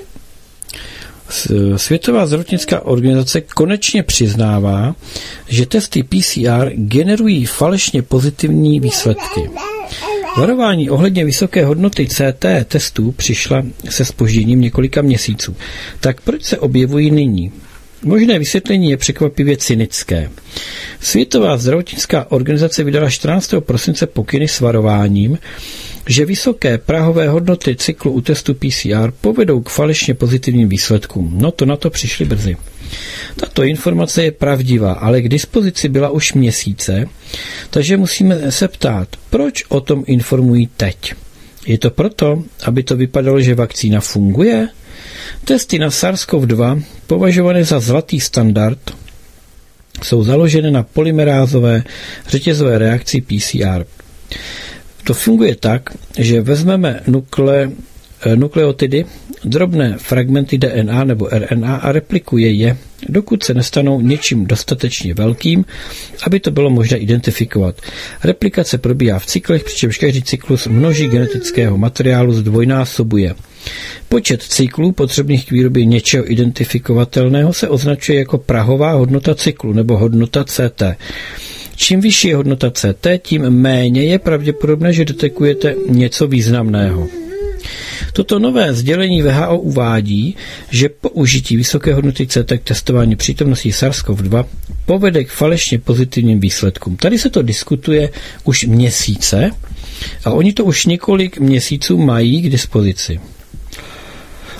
Světová zdravotnická organizace konečně přiznává, že testy PCR generují falešně pozitivní výsledky. Varování ohledně vysoké hodnoty CT testů přišla se zpožděním několika měsíců. Tak proč se objevují nyní? Možné vysvětlení je překvapivě cynické. Světová zdravotnická organizace vydala 14. prosince pokyny s varováním, že vysoké prahové hodnoty cyklu u testu PCR povedou k falešně pozitivním výsledkům. No to na to přišli brzy. Tato informace je pravdivá, ale k dispozici byla už měsíce, takže musíme se ptát, proč o tom informují teď. Je to proto, aby to vypadalo, že vakcína funguje? Testy na SARS-CoV-2, považované za zlatý standard, jsou založeny na polymerázové řetězové reakci PCR. To funguje tak, že vezmeme nukleotidy, drobné fragmenty DNA nebo RNA a replikuje je, dokud se nestanou něčím dostatečně velkým, aby to bylo možné identifikovat. Replikace probíhá v cyklech, přičemž každý cyklus množí genetického materiálu zdvojnásobuje. Počet cyklů potřebných k výrobě něčeho identifikovatelného se označuje jako prahová hodnota cyklu nebo hodnota CT. Čím vyšší je hodnota CT, tím méně je pravděpodobné, že detekujete něco významného. Toto nové sdělení WHO uvádí, že použití vysoké hodnoty CT k testování přítomnosti SARS-CoV-2 povede k falešně pozitivním výsledkům. Tady se to diskutuje už měsíce a oni to už několik měsíců mají k dispozici.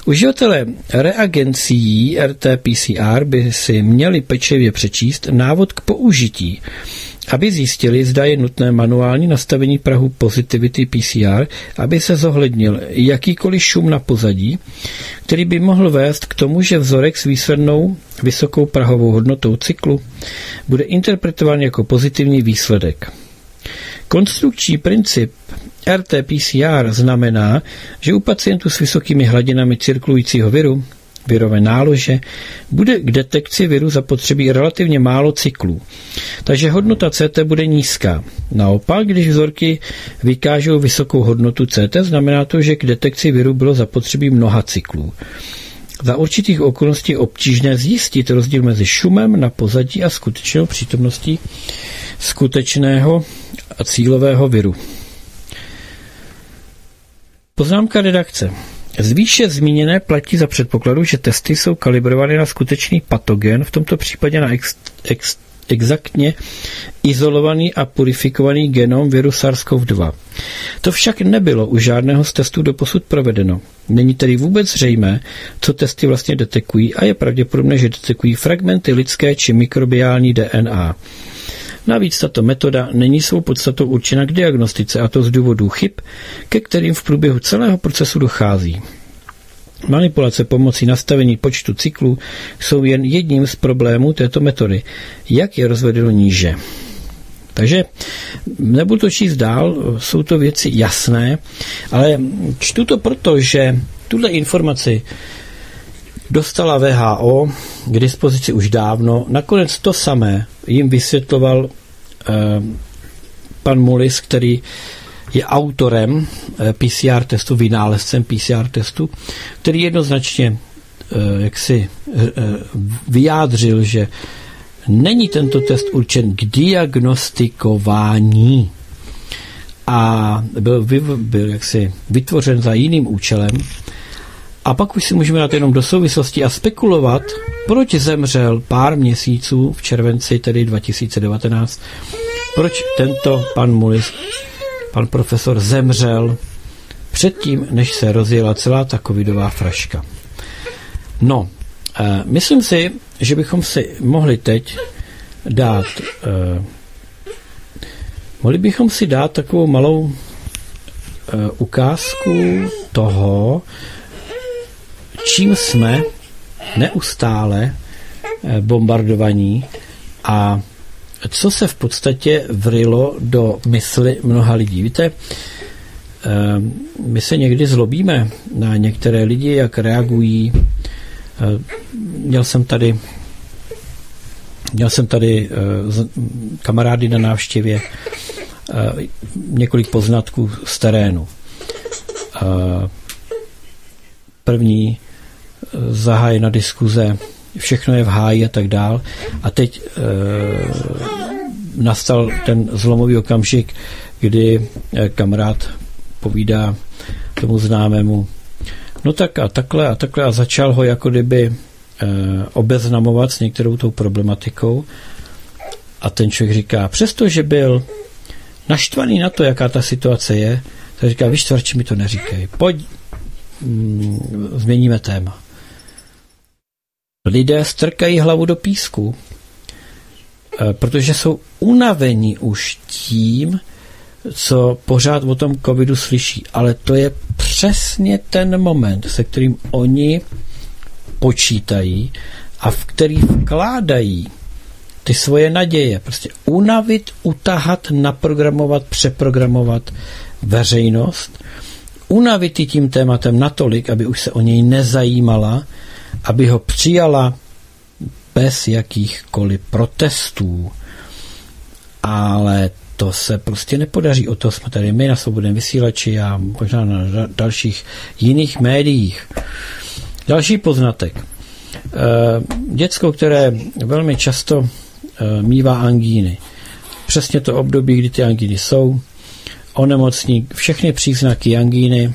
Uživatelé reagencí RT-PCR by si měli pečlivě přečíst návod k použití, aby zjistili, zda je nutné manuální nastavení prahu pozitivity PCR, aby se zohlednil jakýkoliv šum na pozadí, který by mohl vést k tomu, že vzorek s výslednou vysokou prahovou hodnotou cyklu bude interpretován jako pozitivní výsledek. Konstrukční princip RT-PCR znamená, že u pacientů s vysokými hladinami cirkulujícího viru, virové nálože, bude k detekci viru zapotřebí relativně málo cyklů. Takže hodnota CT bude nízká. Naopak, když vzorky vykážou vysokou hodnotu CT, znamená to, že k detekci viru bylo zapotřebí mnoha cyklů. Za určitých okolností obtížné zjistit rozdíl mezi šumem na pozadí a skutečnou přítomností skutečného a cílového viru. Poznámka redakce. Z výše zmíněné platí za předpokladu, že testy jsou kalibrovány na skutečný patogen, v tomto případě na exaktně izolovaný a purifikovaný genom viru SARS-CoV-2. To však nebylo u žádného z testů doposud provedeno. Není tedy vůbec zřejmé, co testy vlastně detekují a je pravděpodobné, že detekují fragmenty lidské či mikrobiální DNA. Navíc tato metoda není svou podstatou určena k diagnostice, a to z důvodu chyb, ke kterým v průběhu celého procesu dochází. Manipulace pomocí nastavení počtu cyklů jsou jen jedním z problémů této metody, jak je rozvedeno níže. Takže nebudu to číst dál, jsou to věci jasné, ale čtu to proto, že tuhle informaci dostala WHO k dispozici už dávno. Nakonec to samé jim vysvětloval pan Mullis, který je autorem PCR testu, vynálezcem PCR testu, který jednoznačně vyjádřil, že není tento test určen k diagnostikování a byl jaksi vytvořen za jiným účelem. A pak už si můžeme dát jenom do souvislosti a spekulovat, proč zemřel pár měsíců v červenci, tedy 2019, proč tento pan Mullis, pan profesor, zemřel předtím, než se rozjela celá ta covidová fraška. No, myslím si, že bychom si mohli teď dát takovou malou ukázku toho, čím jsme neustále bombardovaní a co se v podstatě vrilo do mysli mnoha lidí. Víte, my se někdy zlobíme na některé lidi, jak reagují. Měl jsem tady kamarády na návštěvě, několik poznatků z terénu. První zahájena diskuze, všechno je v háji a tak dál. A teď nastal ten zlomový okamžik, kdy kamarád povídá tomu známému, no tak a takhle a začal ho jako kdyby obeznamovat s některou tou problematikou a ten člověk říká, přestože byl naštvaný na to, jaká ta situace je, tak říká, víš co, radši mi to neříkej, pojď, změníme téma. Lidé strkají hlavu do písku, protože jsou unavení už tím, co pořád o tom covidu slyší. Ale to je přesně ten moment, se kterým oni počítají a v který vkládají ty svoje naděje. Prostě unavit, utahat, naprogramovat, přeprogramovat veřejnost, unavit ji tím tématem natolik, aby už se o něj nezajímala, aby ho přijala bez jakýchkoliv protestů. Ale to se prostě nepodaří. O to jsme tady my na Svobodném vysílači a možná na dalších jiných médiích. Další poznatek. Děcko, které velmi často mívá angíny. Přesně to období, kdy ty angíny jsou. Onemocní všechny příznaky angíny.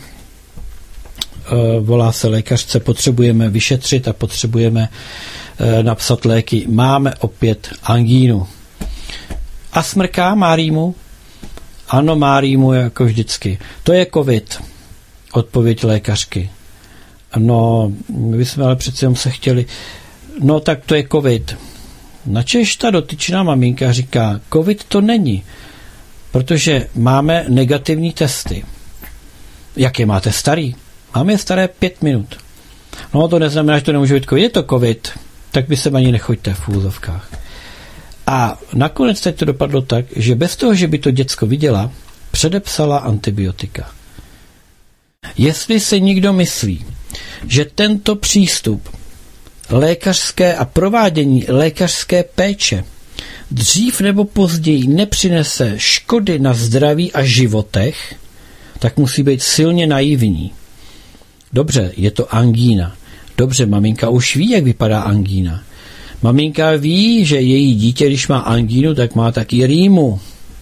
Volá se lékařce, potřebujeme vyšetřit a potřebujeme napsat léky. Máme opět angínu. A smrká, má rýmu? Ano, má rýmu jako vždycky. To je covid. Odpověď lékařky. No, my jsme ale přece se chtěli, no tak to je covid. Načež ta dotyčná maminka říká, covid to není, protože máme negativní testy. Jak je máte starý? Máme je staré 5 minut. No to neznamená, že to nemůže být covid. Je to covid, tak by se ani nechoďte v úzovkách. A nakonec teď to dopadlo tak, že bez toho, že by to děcko viděla, předepsala antibiotika. Jestli se někdo myslí, že tento přístup lékařské a provádění lékařské péče dřív nebo později nepřinese škody na zdraví a životech, tak musí být silně naivní. Dobře, je to angína. Dobře, maminka už ví, jak vypadá angína. Maminka ví, že její dítě, když má angínu, tak má taky rýmu.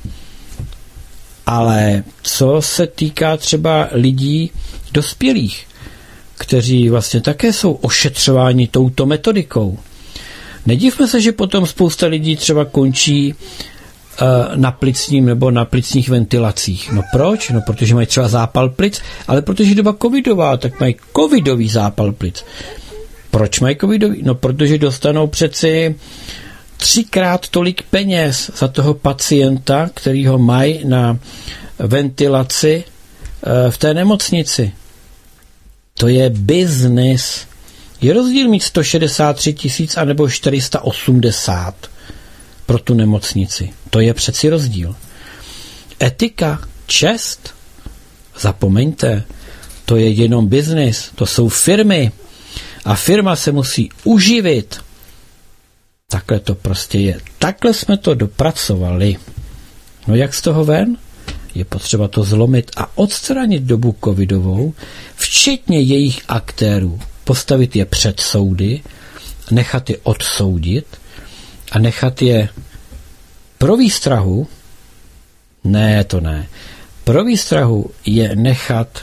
Ale co se týká třeba lidí dospělých, kteří vlastně také jsou ošetřováni touto metodikou. Nedivme se, že potom spousta lidí třeba končí na plicním nebo na plicních ventilacích. No proč? No protože mají třeba zápal plic, ale protože je doba covidová, tak mají covidový zápal plic. Proč mají covidový? No protože dostanou přeci 3x tolik peněz za toho pacienta, který ho mají na ventilaci v té nemocnici. To je biznis. Je rozdíl mít 163 000 anebo 480 pro tu nemocnici. To je přeci rozdíl. Etika, čest, zapomeňte, to je jenom biznis, to jsou firmy a firma se musí uživit. Takhle to prostě je. Takhle jsme to dopracovali. No jak z toho ven? Je potřeba to zlomit a odstranit dobu covidovou, včetně jejich aktérů, postavit je před soudy, nechat je odsoudit a nechat je pro výstrahu, ne, to ne, pro výstrahu je nechat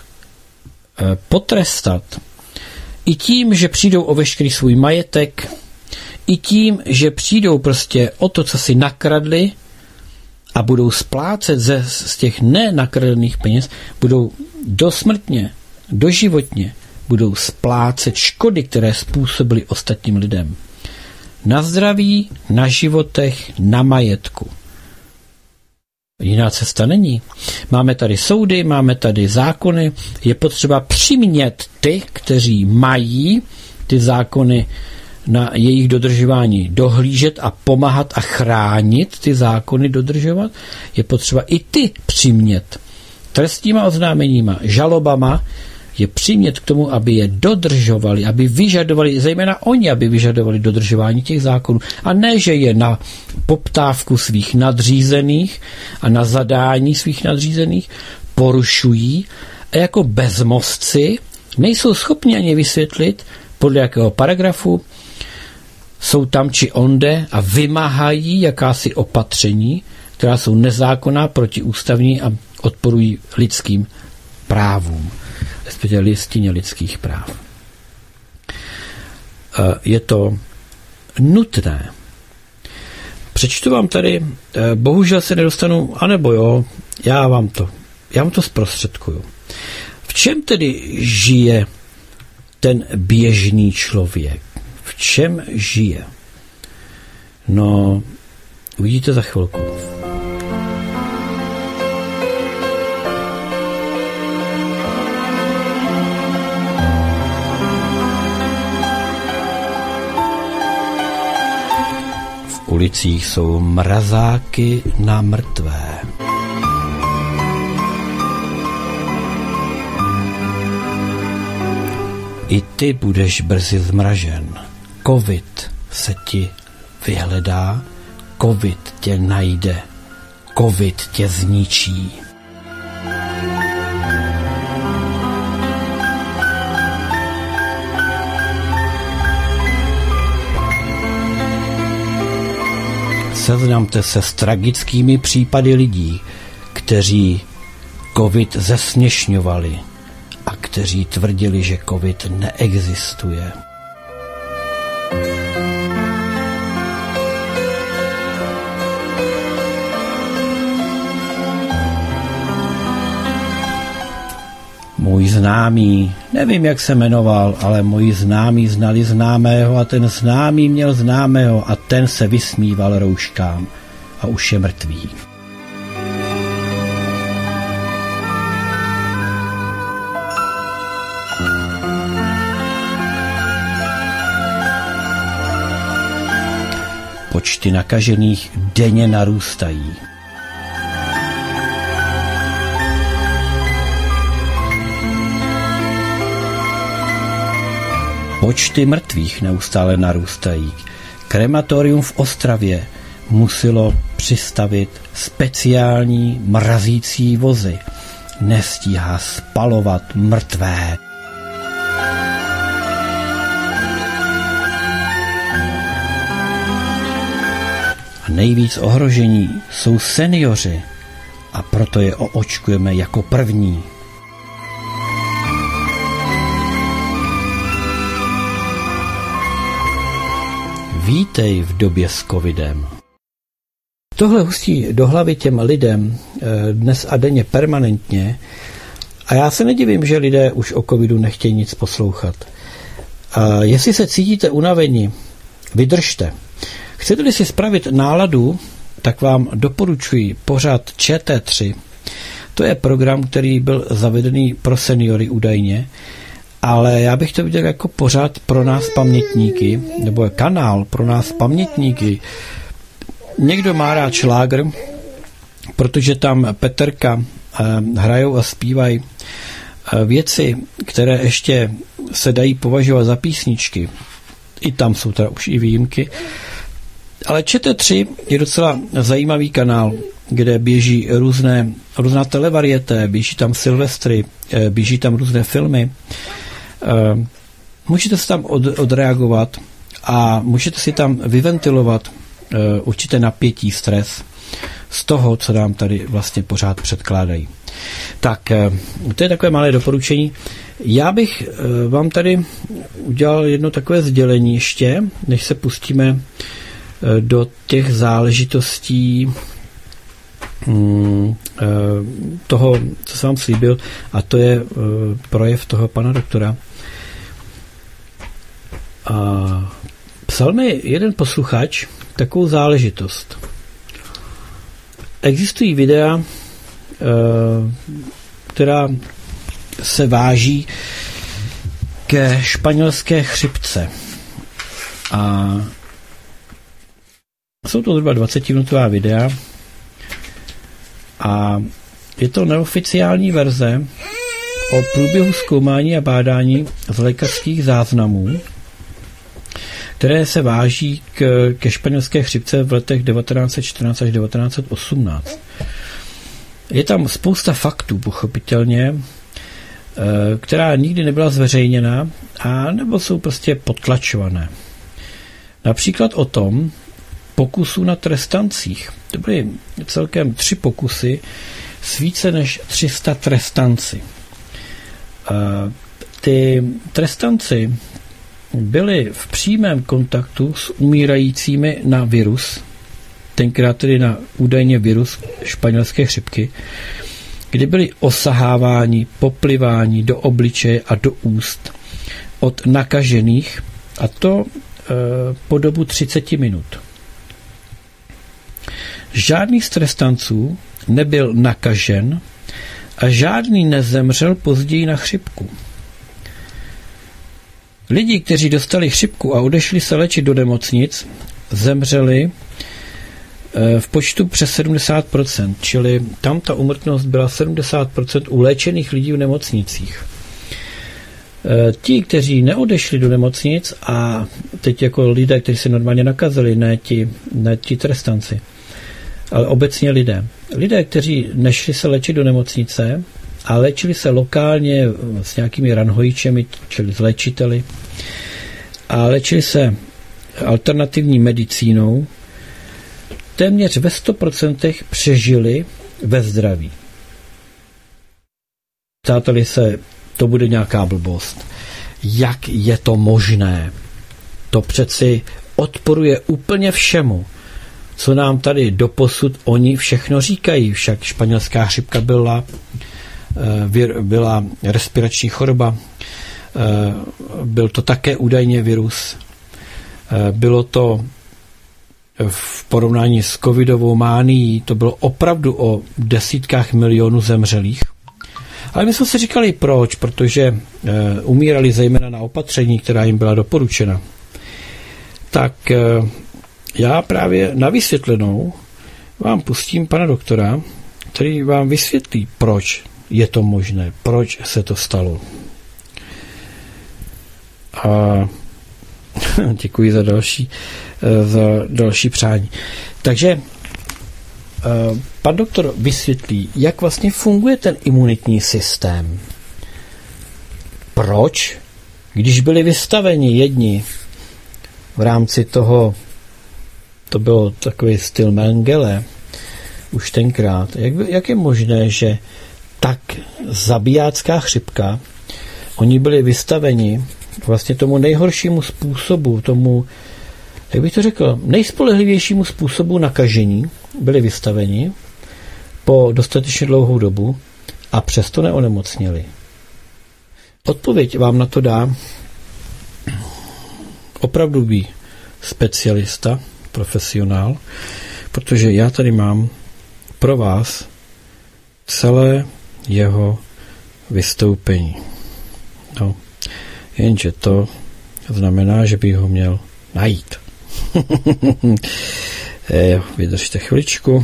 potrestat i tím, že přijdou o veškerý svůj majetek, i tím, že přijdou prostě o to, co si nakradli a budou splácet z těch nenakradených peněz, budou dosmrtně, doživotně, budou splácet škody, které způsobili ostatním lidem. Na zdraví, na životech, na majetku. Jiná cesta není. Máme tady soudy, máme tady zákony, je potřeba přimět ty, kteří mají ty zákony na jejich dodržování dohlížet a pomáhat a chránit ty zákony dodržovat, je potřeba i ty přimět. Trestníma oznámeníma, žalobama je přimět k tomu, aby je dodržovali, aby vyžadovali, zejména oni, aby vyžadovali dodržování těch zákonů. A ne, že je na poptávku svých nadřízených a na zadání svých nadřízených porušují a jako bezmozci nejsou schopni ani vysvětlit, podle jakého paragrafu jsou tam či onde a vymáhají jakási opatření, která jsou nezákonná, protiústavní a odporují lidským právům, respektive listině lidských práv. Je to nutné. Přečtu vám tady, bohužel se nedostanu, anebo jo, já vám to zprostředkuju. V čem tedy žije ten běžný člověk? V čem žije? No, uvidíte za chvilku. V ulicích jsou mrazáky na mrtvé. I ty budeš brzy zmražen. Covid se ti vyhledá, covid tě najde, covid tě zničí. Seznamte se s tragickými případy lidí, kteří covid zesměšňovali a kteří tvrdili, že covid neexistuje. Můj můj známý, nevím, jak se jmenoval, ale moji známí znali známého a ten známý měl známého a ten se vysmíval rouškám a už je mrtvý. Počty nakažených denně narůstají. Počty mrtvých neustále narůstají. Krematorium v Ostravě muselo přistavit speciální mrazící vozy. Nestíhá spalovat mrtvé. A nejvíc ohrožení jsou seniori a proto je oočkujeme jako první. Vítej v době s covidem. Tohle hustí do hlavy těm lidem dnes a denně permanentně a já se nedivím, že lidé už o covidu nechtějí nic poslouchat. A jestli se cítíte unaveni, vydržte. Chcete-li si spravit náladu, tak vám doporučuji pořad ČT3. To je program, který byl zavedený pro seniory údajně, ale já bych to viděl jako pořád pro nás pamětníky, nebo kanál pro nás pamětníky. Někdo má rád šlágr, protože tam Petrka hrajou a zpívají věci, které ještě se dají považovat za písničky. I tam jsou teda už i výjimky. Ale ČT3 je docela zajímavý kanál, kde běží různá televarieté, běží tam Silvestry, běží tam různé filmy. Můžete se tam odreagovat a můžete si tam vyventilovat určité napětí, stres z toho, co nám tady vlastně pořád předkládají. Tak, to je takové malé doporučení. Já bych vám tady udělal jedno takové sdělení ještě, než se pustíme do těch záležitostí toho, co jsem vám slíbil, a to je projev toho pana doktora. A psal mi jeden posluchač takovou záležitost. Existují videa, která se váží ke španělské chřipce. A jsou to zhruba 20-minutová videa a je to neoficiální verze o průběhu zkoumání a bádání z lékařských záznamů, které se váží ke španělské chřipce v letech 1914 až 1918. Je tam spousta faktů, pochopitelně, která nikdy nebyla zveřejněna a nebo jsou prostě potlačované. Například o tom pokusu na trestancích. To byly celkem 3 pokusy s více než 300 trestanci. Ty trestanci byli v přímém kontaktu s umírajícími na virus, tenkrát tedy na údajně virus španělské chřipky, kdy byli osaháváni, popliváni do obličeje a do úst od nakažených, a to po dobu 30 minut. Žádný z trestanců nebyl nakažen a žádný nezemřel později na chřipku. Lidi, kteří dostali chřipku a odešli se léčit do nemocnic, zemřeli v počtu přes 70%, čili tam ta úmrtnost byla 70% u léčených lidí v nemocnicích. Ti, kteří neodešli do nemocnic, a teď jako lidé, kteří se normálně nakazili, ne ti trestanci, ale obecně lidé. Lidé, kteří nešli se léčit do nemocnice a léčili se lokálně s nějakými ranhojičemi, čili s léčiteli, a léčili se alternativní medicínou, téměř ve 100% přežili ve zdraví. Ptáteli se, to bude nějaká blbost. Jak je to možné? To přeci odporuje úplně všemu, co nám tady doposud oni všechno říkají. Však španělská chřipka byla byla respirační choroba, byl to také údajně virus, bylo to v porovnání s covidovou mánií, to bylo opravdu o desítkách milionů zemřelých. Ale my jsme si říkali proč, protože umírali zejména na opatření, která jim byla doporučena. Tak já právě na vysvětlenou vám pustím pana doktora, který vám vysvětlí, proč je to možné, proč se to stalo. A děkuji za další přání. Takže pan doktor vysvětlí, jak vlastně funguje ten imunitní systém. Proč, když byli vystaveni jedni v rámci toho, to bylo takový styl Mengele, už tenkrát, jak je možné, že tak zabijácká chřipka, oni byli vystaveni vlastně tomu nejhoršímu způsobu, tomu, jak bych to řekl, nejspolehlivějšímu způsobu nakažení, byli vystaveni po dostatečně dlouhou dobu a přesto neonemocněli. Odpověď vám na to dá opravdový specialista, profesionál, protože já tady mám pro vás celé jeho vystoupení. No, jenže to znamená, že bych ho měl najít. Vydržte chviličku.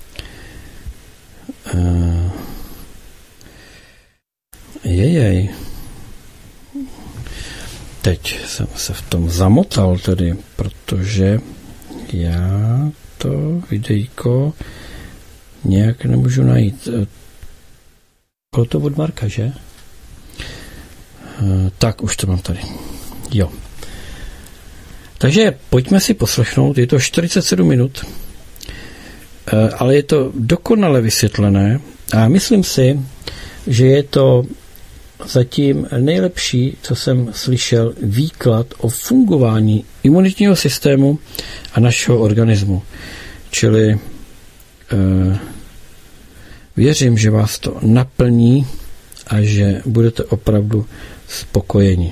Teď jsem se v tom zamotal tedy, protože já to videjko nějak nemůžu najít. Bylo to od Marka, že? Tak, už to mám tady. Jo. Takže pojďme si poslechnout, je to 47 minut, ale je to dokonale vysvětlené a myslím si, že je to zatím nejlepší, co jsem slyšel, výklad o fungování imunitního systému a našeho organismu. Čili věřím, že vás to naplní a že budete opravdu spokojení.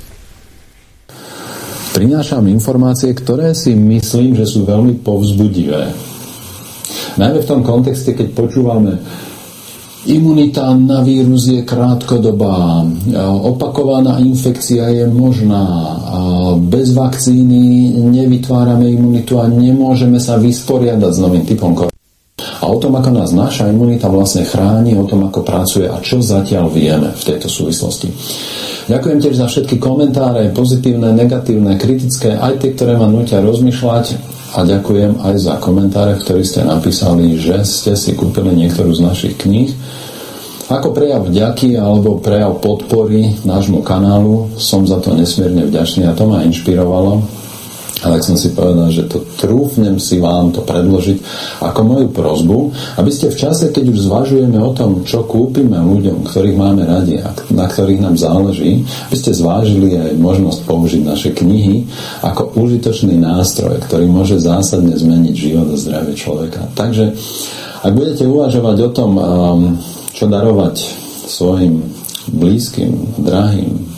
Prinášam informácie, ktoré si myslím, že sú veľmi povzbudivé. Najmä v tom kontexte, keď počúvame, imunita na vírus je krátkodobá, opakovaná infekcia je možná, bez vakcíny nevytvárame imunitu a nemôžeme sa vysporiadať s novým typom koronavírusu. A o tom, ako nás naša imunita vlastne chráni, o tom, ako pracuje a čo zatiaľ vieme v tejto súvislosti. Ďakujem tiež za všetky komentáre, pozitívne, negatívne, kritické, aj tie, ktoré ma nútia rozmýšľať, a ďakujem aj za komentáre, v ktorých ste napísali, že ste si kúpili niektorú z našich kníh. Ako prejav vďaky alebo prejav podpory nášmu kanálu som za to nesmierne vďačný a to ma inšpirovalo. A tak som si povedal, že to trúfnem si vám to predložiť ako moju prosbu, aby ste v čase, keď už zvažujeme o tom, čo kúpime ľuďom, ktorých máme radi a na ktorých nám záleží, aby ste zvážili aj možnosť použiť naše knihy ako užitočný nástroj, ktorý môže zásadne zmeniť život a zdravie človeka. Takže ak budete uvažovať o tom, čo darovať svojim blízkym, drahým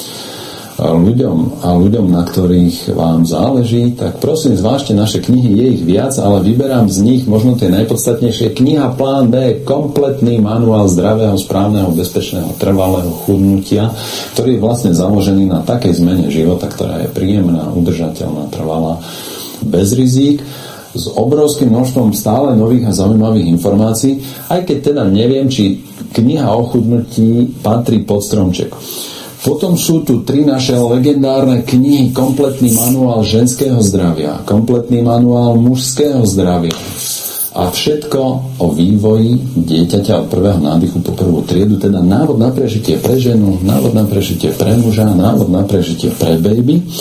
ľuďom, na ktorých vám záleží, tak prosím, zvážte naše knihy, je ich viac, ale vyberám z nich možno tie najpodstatnejšie. Kniha Plán B, kompletný manuál zdravého, správneho, bezpečného, trvalého chudnutia, ktorý je vlastne založený na takej zmene života, ktorá je príjemná, udržateľná, trvalá, bez rizík, s obrovským množstvom stále nových a zaujímavých informácií, aj keď teda neviem, či kniha o chudnutí patrí pod stromček. Potom sú tu 3 naše legendárne knihy, kompletný manuál ženského zdravia, kompletný manuál mužského zdravia a všetko o vývoji dieťaťa od prvého nádychu po prvú triedu, teda návod na prežitie pre ženu, návod na prežitie pre muža, návod na prežitie pre baby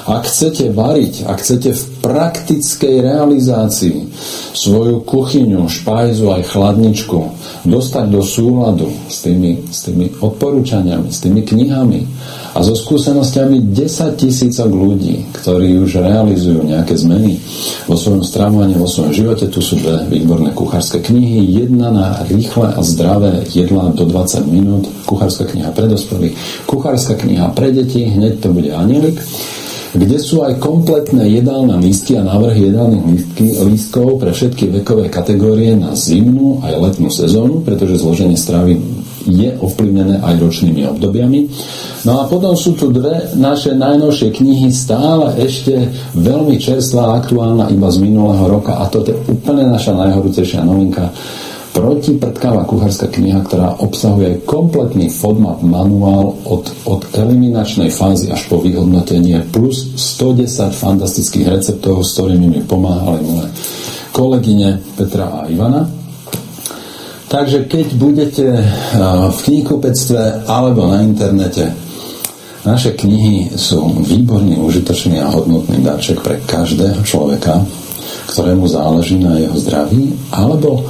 Ak chcete variť, ak chcete v praktickej realizácii svoju kuchyňu, špajzu aj chladničku dostať do súladu s tými odporúčaniami, s tými knihami a so skúsenostiami 10 000 ľudí, ktorí už realizujú nejaké zmeny vo svojom stravovaní, vo svojom živote, tu sú dve výborné kuchárske knihy. Jedna na rýchle a zdravé jedlá do 20 minút, kuchárska kniha pre dospelých, kuchárska kniha pre deti, hneď to bude Anielik, kde sú aj kompletné jedálne lístky a návrhy jedálnych lístkov pre všetky vekové kategórie na zimnú aj letnú sezónu, pretože zloženie stravy je ovplyvnené aj ročnými obdobiami. No a potom sú tu dve naše najnovšie knihy, stále ešte veľmi čerstvá, aktuálna iba z minulého roka, a to je úplne naša najhorúcejšia novinka. Protiprdkavá kuchárska kniha, ktorá obsahuje kompletný FODMAP manuál od eliminačnej fázy až po vyhodnotenie plus 110 fantastických receptov, s ktorými mi pomáhali moje kolegyne Petra a Ivana. Takže keď budete v knihkupectve alebo na internete, naše knihy sú výborný, užitočný a hodnotný darček pre každého človeka, ktorému záleží na jeho zdraví, alebo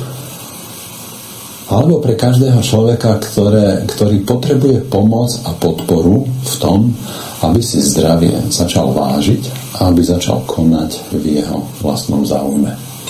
pre každého človeka, ktorý potrebuje pomoc a podporu v tom, aby si zdravie začal vážiť a aby začal konať v jeho vlastnom záujme.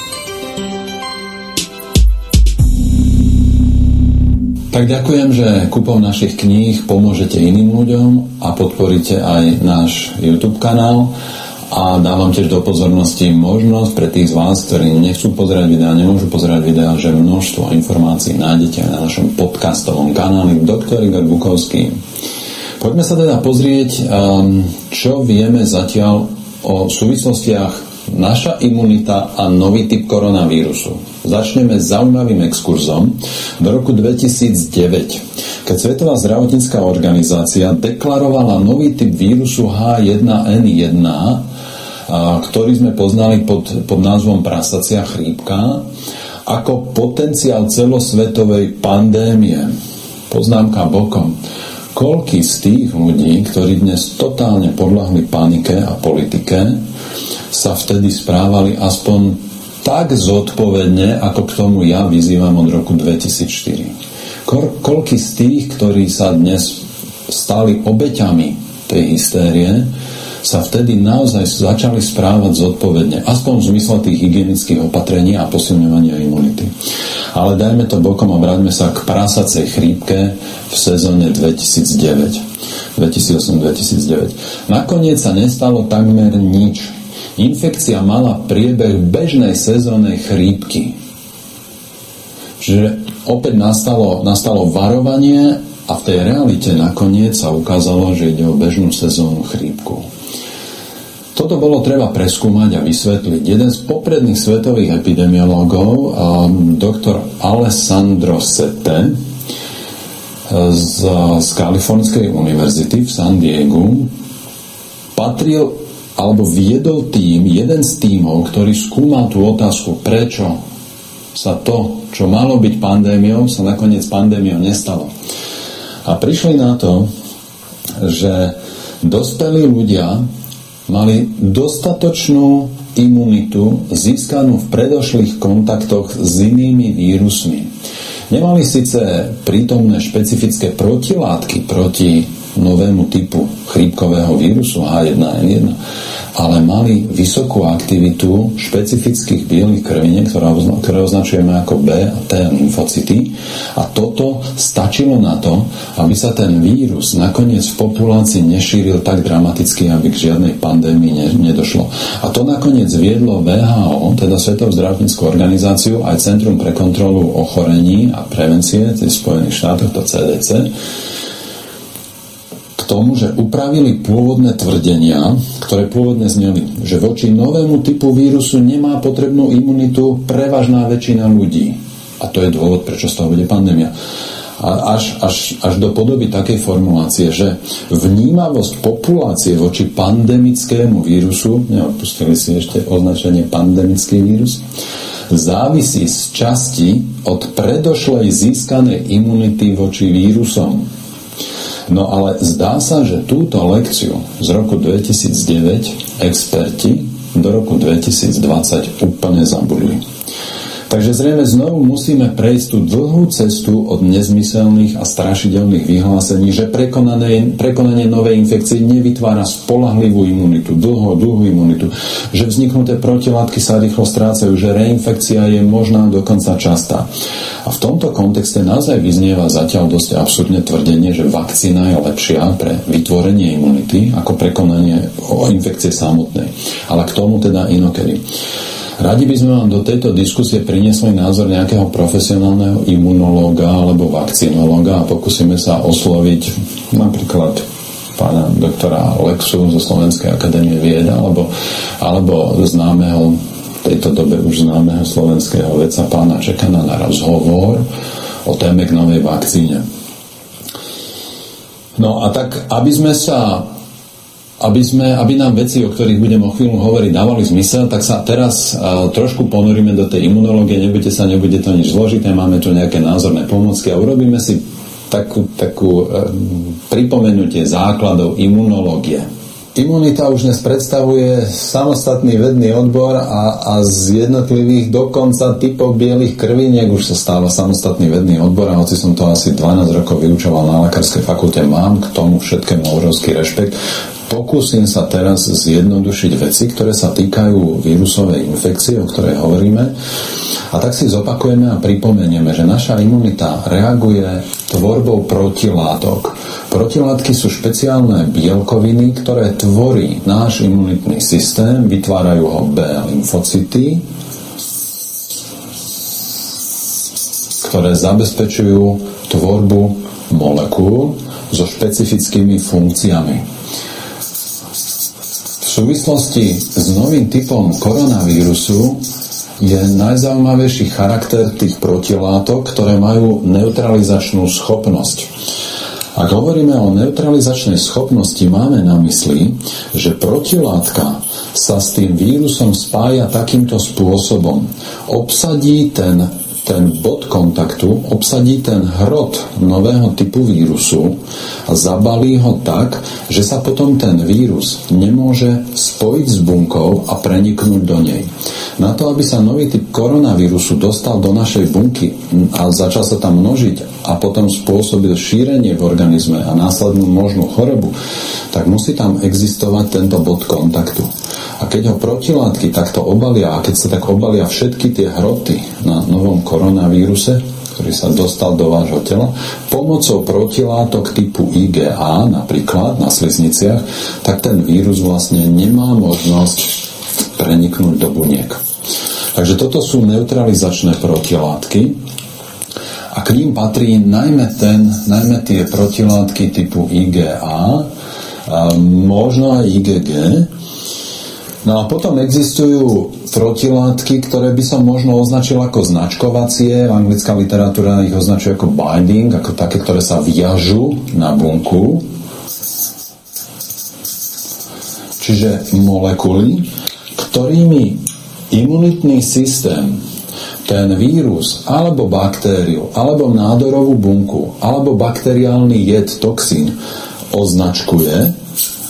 Tak ďakujem, že kúpou našich kníh pomôžete iným ľuďom a podporíte aj náš YouTube kanál. A dávam tiež do pozornosti možnosť pre tých z vás, ktorí nechcú pozerať videá, nemôžu pozerať videá, že množstvo informácií nájdete aj na našom podcastovom kanáli Dr. Igor Bukovský. Poďme sa teda pozrieť, čo vieme zatiaľ o súvislostiach naša imunita a nový typ koronavírusu. Začneme zaujímavým exkurzom do roku 2009, keď Svetová zdravotnícka organizácia deklarovala nový typ vírusu H1N1, ktorý sme poznali pod názvom prasacia chrípka, ako potenciál celosvetovej pandémie. Poznámka bokom. Koľký z tých ľudí, ktorí dnes totálne podľahli panike a politike, sa vtedy správali aspoň tak zodpovedne, ako k tomu ja vyzývam od roku 2004. Koľký z tých, ktorí sa dnes stali obeťami tej hystérie, sa vtedy naozaj začali správať zodpovedne, aspoň v zmysle tých hygienických opatrení a posilňovania imunity. Ale dajme to bokom a vráťme sa k prasacej chrípke v sezóne 2008-2009. Nakoniec sa nestalo takmer nič. Infekcia mala priebeh bežnej sezónnej chrípky. Čiže opäť nastalo varovanie a v tej realite nakoniec sa ukázalo, že ide o bežnú sezónnu chrípku. Toto bolo treba preskúmať a vysvetliť. Jeden z popredných svetových epidemiológov, doktor Alessandro Sette z Kalifornskej univerzity v San Diegu, patril alebo viedol jeden z tímov, ktorý skúmal tú otázku, prečo sa to, čo malo byť pandémiou, sa nakoniec pandémiou nestalo. A prišli na to, že dospelí ľudia mali dostatočnú imunitu získanú v predošlých kontaktoch s inými vírusmi. Nemali síce prítomné špecifické protilátky proti novému typu chrípkového vírusu H1N1, ale mali vysokú aktivitu špecifických bielých krviniek, ktoré označujeme ako B a T lymfocyty. A toto stačilo na to, aby sa ten vírus nakoniec v populácii nešíril tak dramaticky, aby k žiadnej pandémii nedošlo. A to nakoniec viedlo WHO, teda Svetovú zdravotnícku organizáciu, aj Centrum pre kontrolu ochorení a prevencie v Spojených štátoch, to CDC, k tomu, že upravili pôvodné tvrdenia, ktoré pôvodne zneli, že voči novému typu vírusu nemá potrebnú imunitu prevažná väčšina ľudí. A to je dôvod, prečo z toho bude pandémia. A až do podoby takej formulácie, že vnímavosť populácie voči pandemickému vírusu, neodpustili si ešte označenie pandemický vírus, závisí z časti od predošlej získanej imunity voči vírusom. No ale zdá sa, že túto lekciu z roku 2009 experti do roku 2020 úplne zabudli. Takže zrejme znovu musíme prejsť tú dlhú cestu od nezmyselných a strašidelných vyhlásení, že prekonanie novej infekcie nevytvára spoľahlivú imunitu, dlhú imunitu, že vzniknuté protilátky sa rýchlo strácajú, že reinfekcia je možná, dokonca častá. A v tomto kontexte naozaj vyznieva zatiaľ dosť absurdne tvrdenie, že vakcína je lepšia pre vytvorenie imunity ako prekonanie infekcie samotnej. Ale k tomu teda inokedy. Radi by sme vám do tejto diskusie priniesli názor nejakého profesionálneho imunológa alebo vakcinológa a pokúsime sa osloviť napríklad pána doktora Lexu zo Slovenskej akadémie vied alebo známeho, v tejto dobe už známeho slovenského vedca pána Čekana na rozhovor o téme k novej vakcíne. No a tak, aby nám veci, o ktorých budem o chvíľu hovoriť, dávali zmysel, tak sa teraz trošku ponoríme do tej imunológie. Nebude to nič zložité, máme tu nejaké názorné pomôcky a urobíme si takú pripomenutie základov imunológie. Imunita už dnes predstavuje samostatný vedný odbor a z jednotlivých dokonca typov bielých krviniek už sa stáva samostatný vedný odbor a hoci som to asi 12 rokov vyučoval na lekárskej fakulte, mám k tomu všetkému obrovský rešpekt. Pokúsim sa teraz zjednodušiť veci, ktoré sa týkajú vírusovej infekcie, o ktorej hovoríme. A tak si zopakujeme a pripomenieme, že naša imunita reaguje tvorbou protilátok. Protilátky sú špeciálne bielkoviny, ktoré tvorí náš imunitný systém, vytvárajú ho B lymfocyty, ktoré zabezpečujú tvorbu molekúl so špecifickými funkciami. V súvislosti s novým typom koronavírusu je najzaujímavejší charakter tých protilátok, ktoré majú neutralizačnú schopnosť. Ak hovoríme o neutralizačnej schopnosti, máme na mysli, že protilátka sa s tým vírusom spája takýmto spôsobom. Obsadí ten bod kontaktu, obsadí ten hrot nového typu vírusu a zabalí ho tak, že sa potom ten vírus nemôže spojiť s bunkou a preniknúť do nej. Na to, aby sa nový typ koronavírusu dostal do našej bunky a začal sa tam množiť a potom spôsobil šírenie v organizme a následnú možnú chorobu, tak musí tam existovať tento bod kontaktu. A keď ho protilátky takto obalia, a keď sa tak obalia všetky tie hroty na novom koronavíruse, ktorý sa dostal do vášho tela, pomocou protilátok typu IgA, napríklad na slizniciach, tak ten vírus vlastne nemá možnosť preniknúť do buniek. Takže toto sú neutralizačné protilátky a k ním patrí najmä tie protilátky typu IgA, možno aj IgG. No a potom existujú protilátky, ktoré by som možno označil ako značkovacie. Anglická literatúra ich označuje ako binding, ako také, ktoré sa viažú na bunku. Čiže molekuly, ktorými imunitný systém ten vírus, alebo baktériu, alebo nádorovú bunku, alebo bakteriálny jed, toxín označkuje.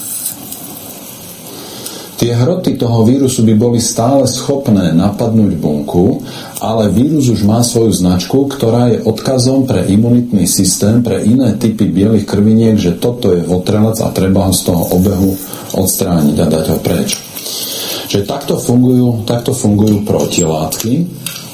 Tie hroty toho vírusu by boli stále schopné napadnúť bunku, ale vírus už má svoju značku, ktorá je odkazom pre imunitný systém, pre iné typy bielých krviniek, že toto je votrelec a treba ho z toho obehu odstrániť a dať ho preč. Čiže takto fungujú protilátky.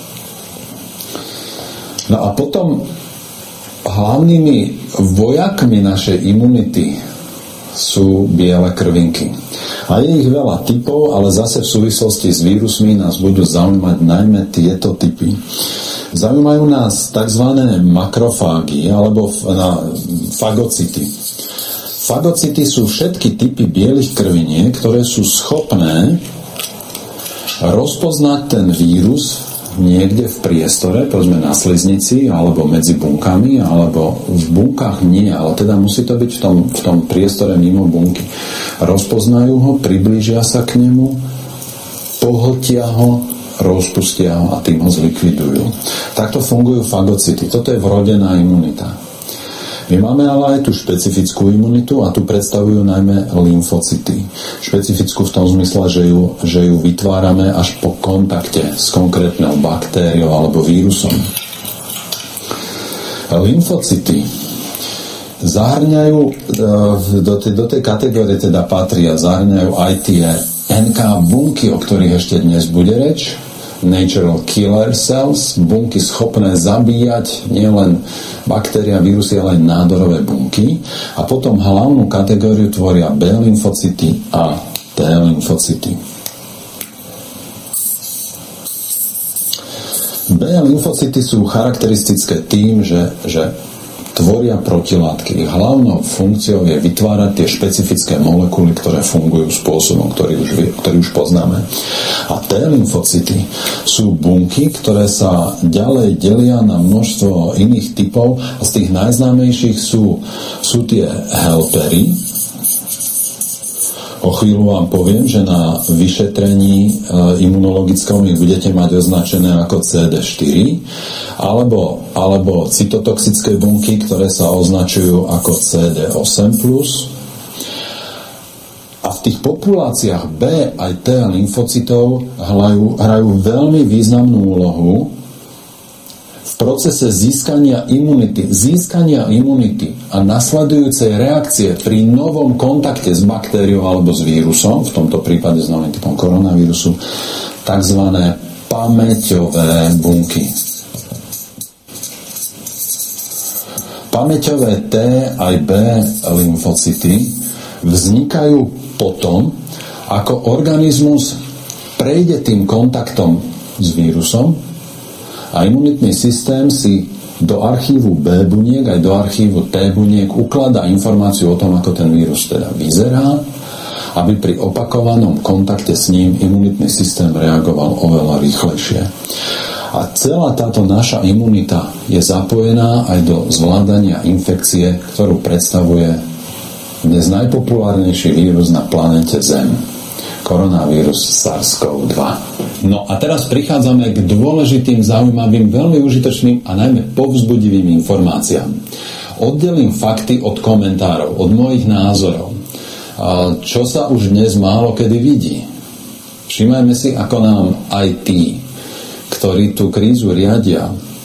No a potom hlavnými vojakmi našej imunity sú biele krvinky. A je ich veľa typov, ale zase v súvislosti s vírusmi nás budú zaujímať najmä tieto typy. Zaujímajú nás tzv. Makrofágy alebo fagocity. Fagocity sú všetky typy bielých krviniek, ktoré sú schopné rozpoznať ten vírus niekde v priestore, povedzme na sliznici, alebo medzi bunkami, alebo v bunkách nie, ale teda musí to byť v tom priestore mimo bunky. Rozpoznajú ho, priblížia sa k nemu, pohltia ho, rozpustia ho a tým ho zlikvidujú. Takto fungujú fagocity. Toto je vrodená imunita. My máme ale aj tú špecifickú imunitu a tu predstavujú najmä lymfocyty. Špecifickú v tom zmysle, že ju vytvárame až po kontakte s konkrétnou baktériou alebo vírusom. Lymfocyty zahrňajú, do tej kategórie teda patria, zahrňajú aj tie NK bunky, o ktorých ešte dnes bude reč, natural killer cells, bunky schopné zabíjať nielen baktéria, vírusy, ale aj nádorové bunky. A potom hlavnú kategóriu tvoria B lymfocyty a T lymfocyty. B lymfocyty sú charakteristické tým, že tvoria protilátky. Ich hlavnou funkciou je vytvárať tie špecifické molekuly, ktoré fungujú spôsobom, ktorý už poznáme. A T lymfocyty sú bunky, ktoré sa ďalej delia na množstvo iných typov a z tých najznámejších sú tie helpery. O chvíľu vám poviem, že na vyšetrení imunologickom ich budete mať označené ako CD4 alebo cytotoxické bunky, ktoré sa označujú ako CD8+. A v tých populáciách B aj T lymfocytov hrajú veľmi významnú úlohu v procese získania imunity a nasledujúcej reakcie pri novom kontakte s baktériou alebo s vírusom, v tomto prípade s novým typom koronavírusu, tzv. Pamäťové bunky. Pamäťové T aj B lymfocyty vznikajú potom, ako organizmus prejde tým kontaktom s vírusom a imunitný systém si do archívu B buniek aj do archívu T buniek ukladá informáciu o tom, ako ten vírus teda vyzerá, aby pri opakovanom kontakte s ním imunitný systém reagoval oveľa rýchlejšie. A celá táto naša imunita je zapojená aj do zvládania infekcie, ktorú predstavuje dnes najpopulárnejší vírus na planéte Zem. Koronavírus SARS-CoV-2. No a teraz prichádzame k dôležitým, zaujímavým, veľmi užitočným a najmä povzbudivým informáciám. Oddelím fakty od komentárov, od mojich názorov. Čo sa už dnes málo kedy vidí. Všimajme si, ako nám aj tí, ktorí tú krízu riadia,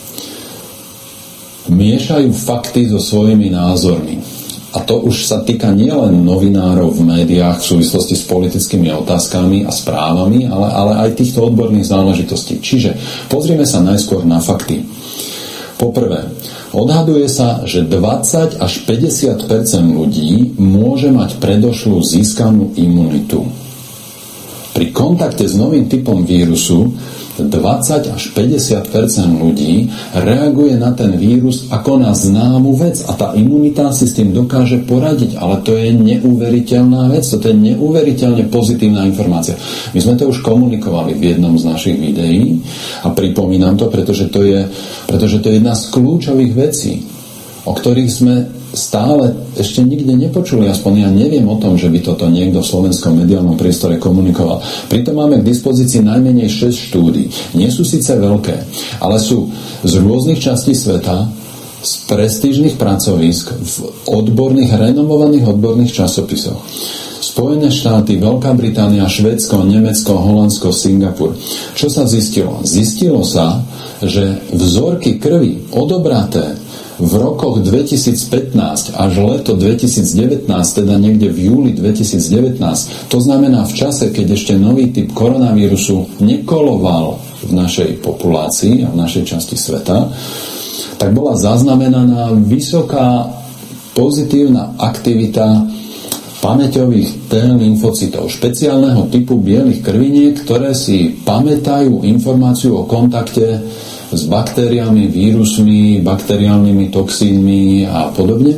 miešajú fakty so svojimi názormi. A to už sa týka nielen novinárov v médiách v súvislosti s politickými otázkami a správami, ale aj týchto odborných záležitostí. Čiže pozrime sa najskôr na fakty. Poprvé, odhaduje sa, že 20 až 50% ľudí môže mať predošlú získanú imunitu. Pri kontakte s novým typom vírusu 20 až 50% ľudí reaguje na ten vírus ako na známu vec a tá imunita si s tým dokáže poradiť, ale to je neuveriteľná vec, to je neuveriteľne pozitívna informácia. My sme to už komunikovali v jednom z našich videí a pripomínam to, pretože to je jedna z kľúčových vecí, o ktorých sme stále ešte nikde nepočuli, aspoň ja neviem o tom, že by toto niekto v slovenskom mediálnom priestore komunikoval. Pritom máme k dispozícii najmenej 6 štúdií. Nie sú síce veľké, ale sú z rôznych častí sveta, z prestížnych pracovísk, v renomovaných odborných časopisoch. Spojené štáty, Veľká Británia, Švédsko, Nemecko, Holandsko, Singapur. Čo sa zistilo? Zistilo sa, že vzorky krvi odobraté v rokoch 2015 až leto 2019, teda niekde v júli 2019, to znamená v čase, keď ešte nový typ koronavírusu nekoloval v našej populácii a v našej časti sveta, tak bola zaznamenaná vysoká pozitívna aktivita pamäťových T lymfocytov, špeciálneho typu bielých krviniek, ktoré si pamätajú informáciu o kontakte s baktériami, vírusmi, bakteriálnymi toxínmi a podobne,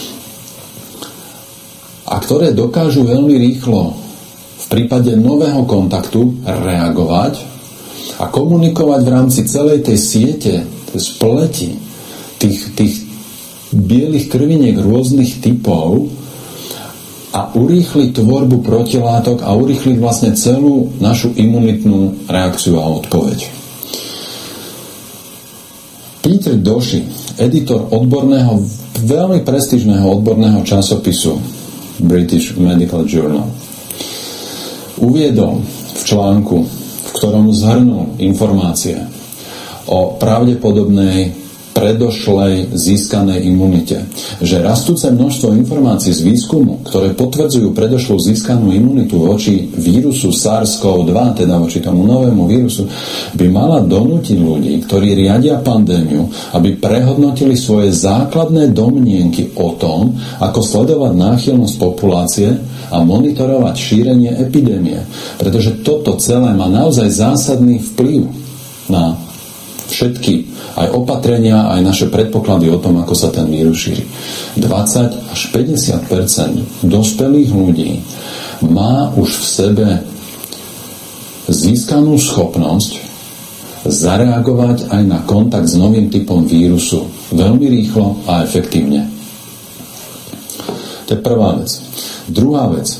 a ktoré dokážu veľmi rýchlo v prípade nového kontaktu reagovať a komunikovať v rámci celej tej siete, tej spleti tých bielých krviniek rôznych typov a urýchliť tvorbu protilátok a urýchliť vlastne celú našu imunitnú reakciu a odpoveď. Peter Doshi, editor odborného, veľmi prestížneho odborného časopisu British Medical Journal, uviedol v článku, v ktorom zhrnul informácie o pravdepodobnej predošlej získanej imunite, že rastúce množstvo informácií z výskumu, ktoré potvrdzujú predošlú získanú imunitu voči vírusu SARS-CoV-2, teda voči tomu novému vírusu, by mala donútiť ľudí, ktorí riadia pandémiu, aby prehodnotili svoje základné domnienky o tom, ako sledovať náchylnosť populácie a monitorovať šírenie epidémie. Pretože toto celé má naozaj zásadný vplyv na všetky aj opatrenia, aj naše predpoklady o tom, ako sa ten vírus šíri. 20 až 50% dospelých ľudí má už v sebe získanú schopnosť zareagovať aj na kontakt s novým typom vírusu veľmi rýchlo a efektívne. To je prvá vec. Druhá vec.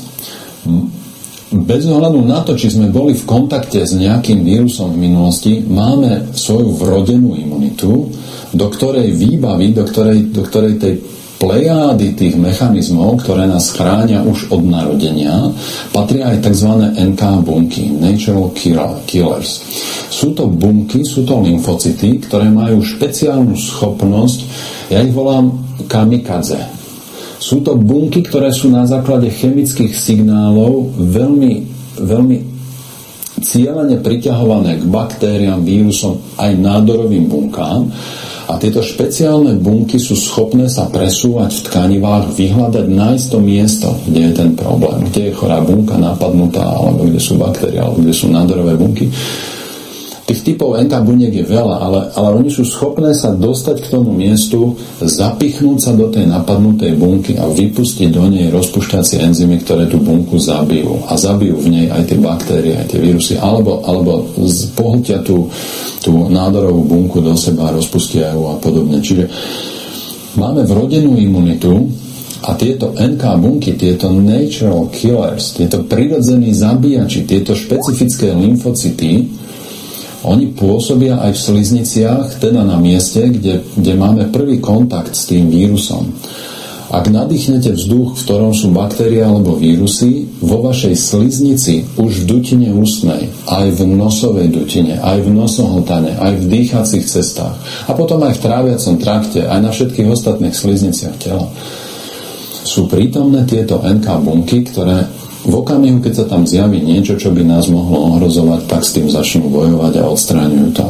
Bez ohľadu na to, či sme boli v kontakte s nejakým vírusom v minulosti, máme svoju vrodenú imunitu, do ktorej výbavy, do ktorej tej plejády tých mechanizmov, ktoré nás chránia už od narodenia, patria aj tzv. NK bunky, Natural Killers. Sú to bunky, sú to lymfocyty, ktoré majú špeciálnu schopnosť, ja ich volám kamikadze. Sú to bunky, ktoré sú na základe chemických signálov veľmi cieľene priťahované k baktériám, vírusom aj nádorovým bunkám. A tieto špeciálne bunky sú schopné sa presúvať v tkanivách, vyhľadať, nájsť to miesto, kde je ten problém, kde je chorá bunka napadnutá, alebo kde sú baktérie, alebo kde sú nádorové bunky. Tých typov NK buniek je veľa, ale oni sú schopné sa dostať k tomu miestu, zapichnúť sa do tej napadnutej bunky a vypustiť do nej rozpušťacie enzymy, ktoré tú bunku zabijú. A zabijú v nej aj tie baktérie, aj tie vírusy, alebo pohltia tú nádorovú bunku do seba, rozpustia ju a podobne. Čiže máme vrodenú imunitu a tieto NK bunky, tieto natural killers, tieto prirodzení zabíjači, tieto špecifické lymfocyty, oni pôsobia aj v slizniciach, teda na mieste, kde máme prvý kontakt s tým vírusom. Ak nadýchnete vzduch, v ktorom sú baktérie alebo vírusy, vo vašej sliznici už v dutine ústnej, aj v nosovej dutine, aj v nosohltane, aj v dýchacích cestách a potom aj v tráviacom trakte, aj na všetkých ostatných slizniciach tela sú prítomné tieto NK bunky, ktoré v okamihu, keď sa tam zjaví niečo, čo by nás mohlo ohrozovať, tak s tým začnú bojovať a odstráňujú to.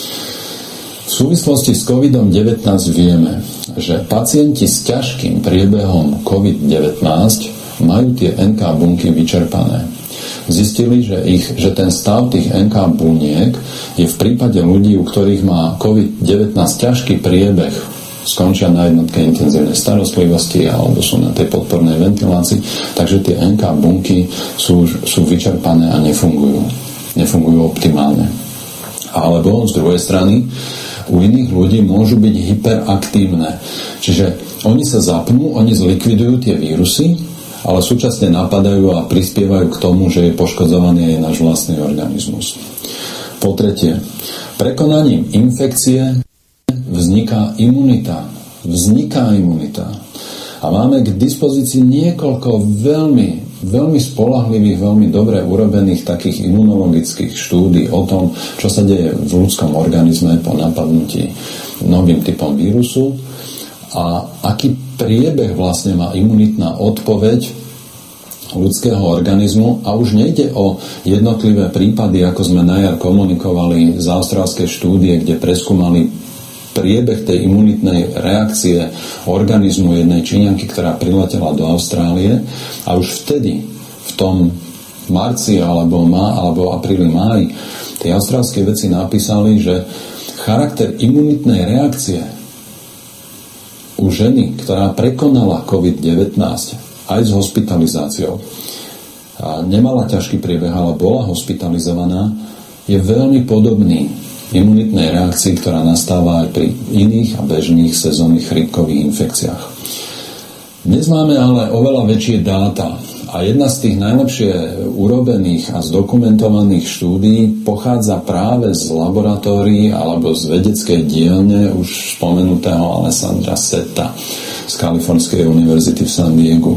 V súvislosti s COVID-19 vieme, že pacienti s ťažkým priebehom COVID-19 majú tie NK bunky vyčerpané. Zistili, že ten stav tých NK buniek je v prípade ľudí, u ktorých má COVID-19 ťažký priebeh, skončia na jednotke intenzívnej starostlivosti alebo sú na tej podpornej ventilácii, takže tie NK bunky sú vyčerpané a nefungujú optimálne. Alebo z druhej strany u iných ľudí môžu byť hyperaktívne, čiže oni sa zapnú, oni zlikvidujú tie vírusy, ale súčasne napadajú a prispievajú k tomu, že je poškodzovaný aj náš vlastný organizmus. Po tretie, prekonaním infekcie vzniká imunita. A máme k dispozícii niekoľko veľmi spoľahlivých, veľmi dobre urobených takých imunologických štúdií o tom, čo sa deje v ľudskom organizme po napadnutí novým typom vírusu a aký priebeh vlastne má imunitná odpoveď ľudského organizmu. A už nejde o jednotlivé prípady, ako sme na jar komunikovali z austrálskej štúdie, kde preskúmali priebeh tej imunitnej reakcie organizmu jednej Číňanky, ktorá priletela do Austrálie, a už vtedy, v tom marci alebo apríli, máji, tie austrálske vedci napísali, že charakter imunitnej reakcie u ženy, ktorá prekonala COVID-19 aj s hospitalizáciou a nemala ťažký priebeh, ale bola hospitalizovaná, je veľmi podobný imunitnej reakcii, ktorá nastáva aj pri iných a bežných sezónnych chrípkových infekciách. Dnes máme ale oveľa väčšie dáta A jedna z tých najlepšie urobených a zdokumentovaných štúdií pochádza práve z laboratórií alebo z vedeckej dielne už spomenutého Alessandra Setta z Kalifornskej univerzity v San Diegu.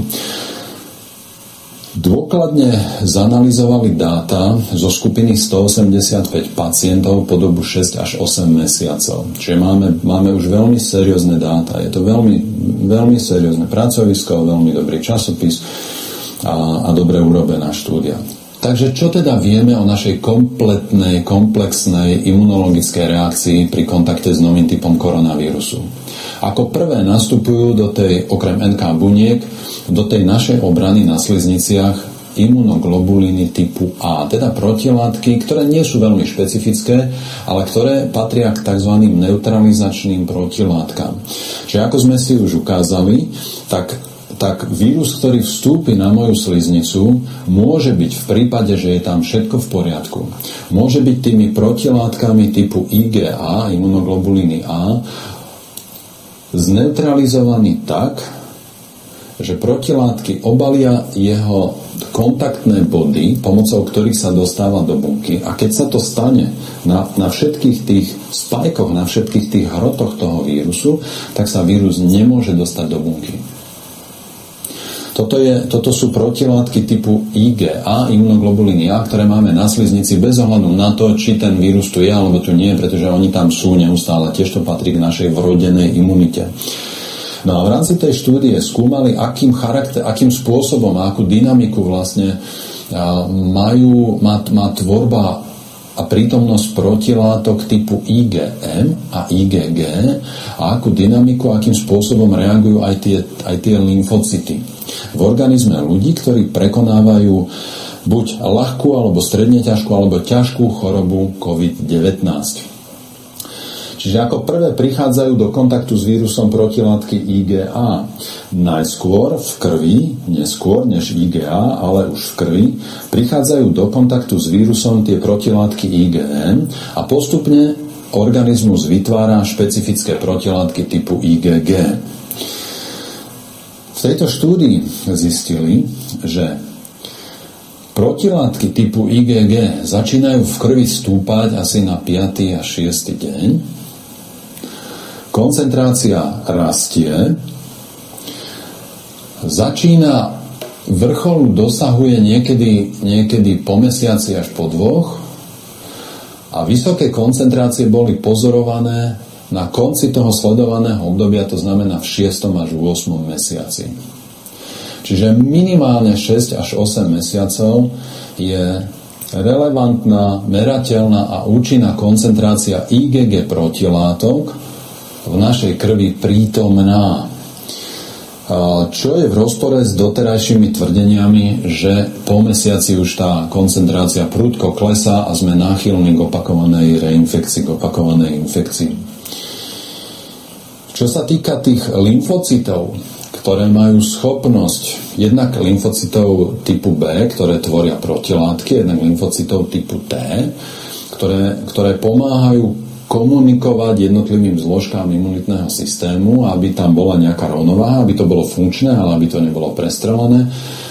Dôkladne zanalizovali dáta zo skupiny 185 pacientov po dobu 6 až 8 mesiacov. Čiže máme už veľmi seriózne dáta. Je to veľmi, veľmi seriózne pracovisko, veľmi dobrý časopis a dobre urobená štúdia. Takže čo teda vieme o našej kompletnej, komplexnej imunologickej reakcii pri kontakte s novým typom koronavírusu? Ako prvé nastupujú do tej, okrem NK buniek, do tej našej obrany na slizniciach imunoglobuliny typu A, teda protilátky, ktoré nie sú veľmi špecifické, ale ktoré patria k tzv. Neutralizačným protilátkam. Čiže ako sme si už ukázali, tak vírus, ktorý vstúpi na moju sliznicu, môže byť v prípade, že je tam všetko v poriadku. Môže byť tými protilátkami typu IgA, imunoglobuliny A, zneutralizovaný tak, že protilátky obalia jeho kontaktné body, pomocou ktorých sa dostáva do bunky. A keď sa to stane na všetkých tých spajkoch, na všetkých tých hrotoch toho vírusu, tak sa vírus nemôže dostať do bunky. Toto sú protilátky typu IgA, imunoglobuliny A, ktoré máme na sliznici bez ohľadu na to, či ten vírus tu je alebo tu nie, pretože oni tam sú neustále. Tiež to patrí k našej vrodenej imunite. No a v rámci tej štúdie skúmali, akým spôsobom a akú dynamiku vlastne má tvorba a prítomnosť protilátok typu IgM a IgG a akú dynamiku, akým spôsobom reagujú aj tie lymfocyty v organizme ľudí, ktorí prekonávajú buď ľahkú, alebo stredne ťažkú, alebo ťažkú chorobu COVID-19. Čiže ako prvé prichádzajú do kontaktu s vírusom protilátky IgA. Najskôr v krvi, neskôr než IgA, ale už v krvi, prichádzajú do kontaktu s vírusom tie protilátky IgM a postupne organizmus vytvára špecifické protilátky typu IgG. V tejto štúdii zistili, že protilátky typu IgG začínajú v krvi stúpať asi na 5. a 6. deň. Koncentrácia rastie, vrcholu dosahuje niekedy po mesiaci až po 2 a vysoké koncentrácie boli pozorované na konci toho sledovaného obdobia, to znamená v 6. až 8. mesiaci. Čiže minimálne 6 až 8 mesiacov je relevantná, merateľná a účinná koncentrácia IgG protilátok v našej krvi prítomná. Čo je v rozpore s doterajšími tvrdeniami, že po mesiaci už tá koncentrácia prudko klesá a sme náchylní k opakovanej reinfekcii, k opakovanej infekcii. Čo sa týka tých lymfocytov, ktoré majú schopnosť jednak lymfocytov typu B, ktoré tvoria protilátky, jednak lymfocytov typu T, ktoré pomáhajú komunikovať jednotlivým zložkám imunitného systému, aby tam bola nejaká rovnováha, aby to bolo funkčné, ale aby to nebolo prestrelené.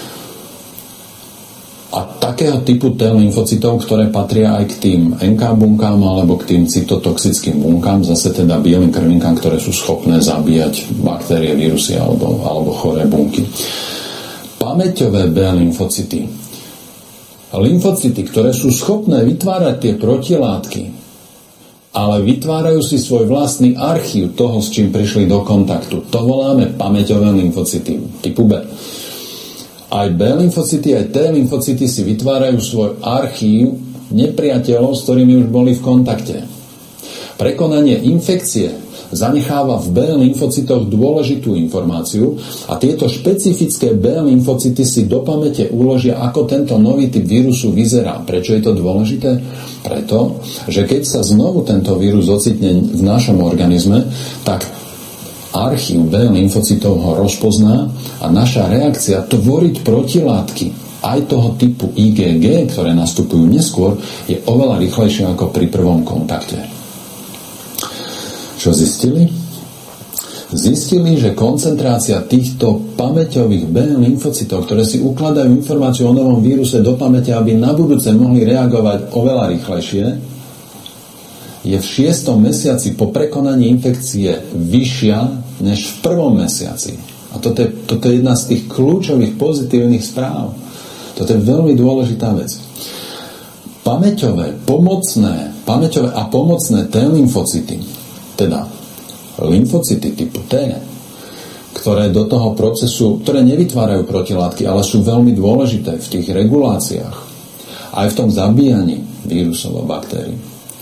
A takého typu T lymfocytov, ktoré patria aj k tým NK bunkám alebo k tým cytotoxickým bunkám, zase teda bielým krvinkám, ktoré sú schopné zabíjať baktérie, vírusy alebo choré bunky. Pamäťové B lymfocyty. Lymfocyty, ktoré sú schopné vytvárať tie protilátky, ale vytvárajú si svoj vlastný archív toho, s čím prišli do kontaktu. To voláme pamäťové lymfocyty typu B. Aj B lymfocyty, aj T lymfocyty si vytvárajú svoj archív nepriateľov, s ktorými už boli v kontakte. Prekonanie infekcie zanecháva v B lymfocytoch dôležitú informáciu a tieto špecifické B lymfocyty si do pamäte uložia, ako tento nový typ vírusu vyzerá. Prečo je to dôležité? Preto, že keď sa znovu tento vírus ocitne v našom organizme, tak archív B lymfocytov ho rozpozná a naša reakcia tvoriť protilátky aj toho typu IgG, ktoré nastupujú neskôr, je oveľa rýchlejšie ako pri prvom kontakte. Čo zistili? zistili, že koncentrácia týchto pamäťových B lymfocytov, ktoré si ukladajú informáciu o novom víruse do pamäte, aby na budúce mohli reagovať oveľa rýchlejšie, je v 6. mesiaci po prekonaní infekcie vyššia než v 1. mesiaci. A toto je jedna z tých kľúčových pozitívnych správ. Toto je veľmi dôležitá vec. Pamäťové a pomocné T lymfocyty, teda lymfocyty typu T, ktoré do toho procesu, ktoré nevytvárajú protilátky, ale sú veľmi dôležité v tých reguláciách, aj v tom zabíjaní vírusov a baktérií,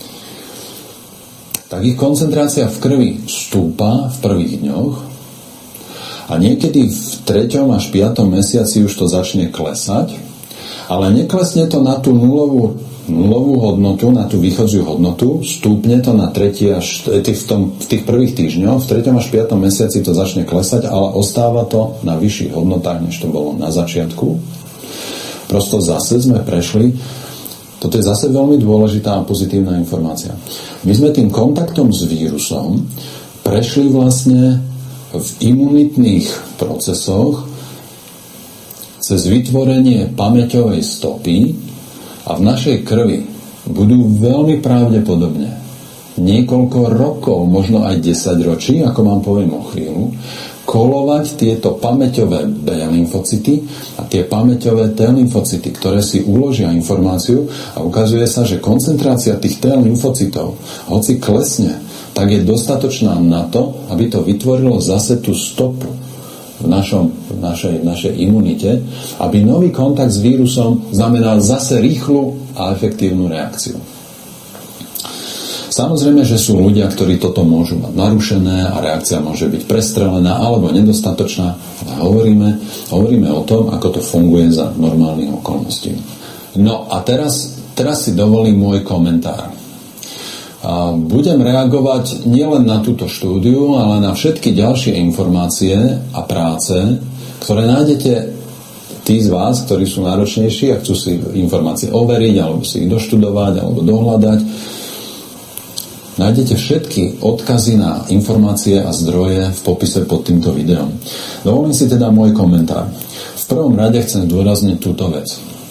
tak ich koncentrácia v krvi stúpa v prvých dňoch a niekedy v 3. až 5. mesiaci už to začne klesať, ale neklesne to na tú nulovú hodnotu, na tú východziu hodnotu, stúpne to na 3. až v tých prvých týždňoch, v 3. až 5. mesiaci to začne klesať, ale ostáva to na vyšších hodnotách, než to bolo na začiatku. Prosto zase sme prešli. Toto je zase veľmi dôležitá a pozitívna informácia. My sme tým kontaktom s vírusom prešli vlastne v imunitných procesoch cez vytvorenie pamäťovej stopy a v našej krvi budú veľmi pravdepodobne niekoľko rokov, možno aj 10 ročí, ako vám poviem o chvíľu, kolovať tieto pamäťové B lymfocyty a tie pamäťové T lymfocyty, ktoré si uložia informáciu a ukazuje sa, že koncentrácia tých T lymfocytov, hoci klesne, tak je dostatočná na to, aby to vytvorilo zase tú stopu v našej imunite, aby nový kontakt s vírusom znamenal zase rýchlu a efektívnu reakciu. Samozrejme, že sú ľudia, ktorí toto môžu mať narušené a reakcia môže byť prestrelená alebo nedostatočná, ale hovoríme o tom, ako to funguje za normálnych okolností. No a teraz si dovolím môj komentár. Budem reagovať nielen na túto štúdiu, ale na všetky ďalšie informácie a práce, ktoré nájdete tí z vás, ktorí sú náročnejší a chcú si informácie overiť, alebo si ich doštudovať, alebo dohľadať. Nájdete všetky odkazy na informácie a zdroje v popise pod týmto videom. Dovolím si teda môj komentár. V prvom rade chcem zdôrazniť túto vec.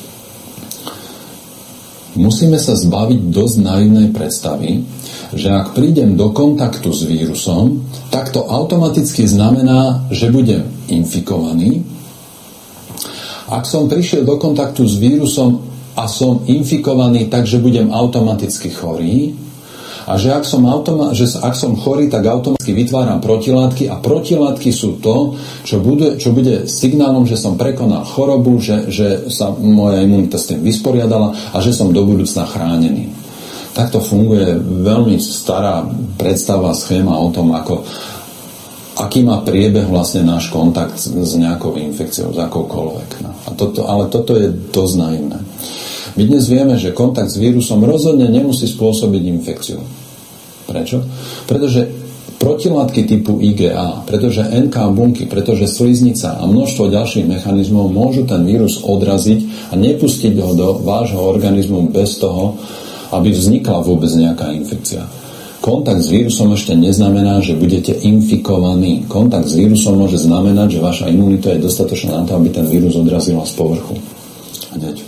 Musíme sa zbaviť dosť naivnej predstavy, že ak prídem do kontaktu s vírusom, tak to automaticky znamená, že budem infikovaný. Ak som prišiel do kontaktu s vírusom a som infikovaný, takže budem automaticky chorý. A že ak som chorý, tak automaticky vytváram protilátky a protilátky sú to, čo bude signálom, že som prekonal chorobu, že sa moja imunita s tým vysporiadala a že som do budúcna chránený. Takto funguje veľmi stará predstava, schéma o tom, aký má priebeh vlastne náš kontakt s nejakou infekciou, s akoukoľvek. Ale toto je dosť naivné. My dnes vieme, že kontakt s vírusom rozhodne nemusí spôsobiť infekciu. Prečo? Pretože protilátky typu IgA, pretože NK bunky, pretože sliznica a množstvo ďalších mechanizmov môžu ten vírus odraziť a nepustiť ho do vášho organizmu bez toho, aby vznikla vôbec nejaká infekcia. Kontakt s vírusom ešte neznamená, že budete infikovaní. Kontakt s vírusom môže znamenať, že vaša imunita je dostatočná na to, aby ten vírus odrazila z povrchu. Hneď.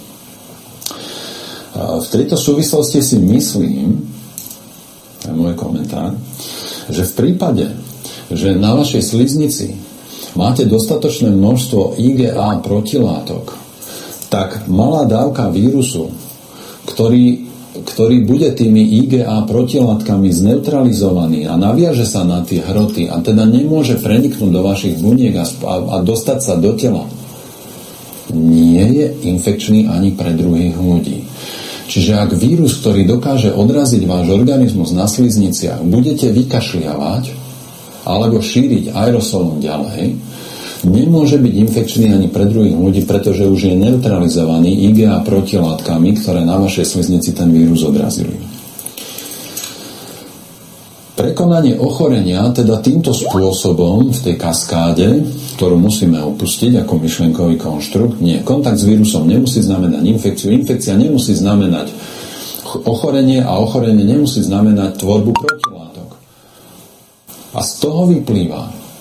V tejto súvislosti si myslím, to je môj komentár, že v prípade, že na vašej sliznici máte dostatočné množstvo IgA protilátok, tak malá dávka vírusu, ktorý bude tými IgA protilátkami zneutralizovaný a naviaže sa na tie hroty a teda nemôže preniknúť do vašich buniek a dostať sa do tela, nie je infekčný ani pre druhých ľudí. Čiže ak vírus, ktorý dokáže odraziť váš organizmus na slizniciach, budete vykašliavať alebo šíriť aerosolom ďalej, nemôže byť infekčný ani pre druhých ľudí, pretože už je neutralizovaný IgA protilátkami, ktoré na vašej sliznici ten vírus odrazili. Prekonanie ochorenia, teda týmto spôsobom v tej kaskáde, ktorú musíme opustiť ako myšlienkový konštrukt, nie. Kontakt s vírusom nemusí znamenať infekciu, infekcia nemusí znamenať ochorenie a ochorenie nemusí znamenať tvorbu protilátok. A z toho vyplýva,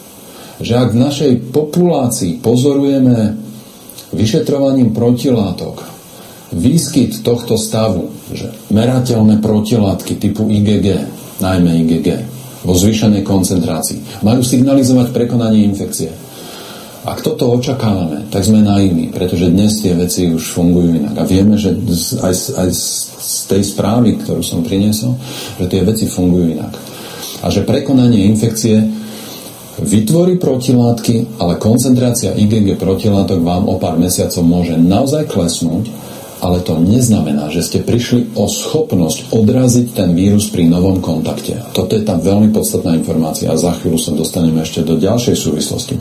že ak v našej populácii pozorujeme vyšetrovaním protilátok výskyt tohto stavu, že merateľné protilátky typu IgG, najmä IgG, vo zvýšenej koncentrácii, majú signalizovať prekonanie infekcie. Ak toto očakávame, tak sme naivní, pretože dnes tie veci už fungujú inak. A vieme, že aj z tej správy, ktorú som priniesol, že tie veci fungujú inak. A že prekonanie infekcie vytvorí protilátky, ale koncentrácia IgG protilátok vám o pár mesiacov môže naozaj klesnúť, ale to neznamená, že ste prišli o schopnosť odraziť ten vírus pri novom kontakte. Toto je tá veľmi podstatná informácia a za chvíľu sa dostaneme ešte do ďalšej súvislosti.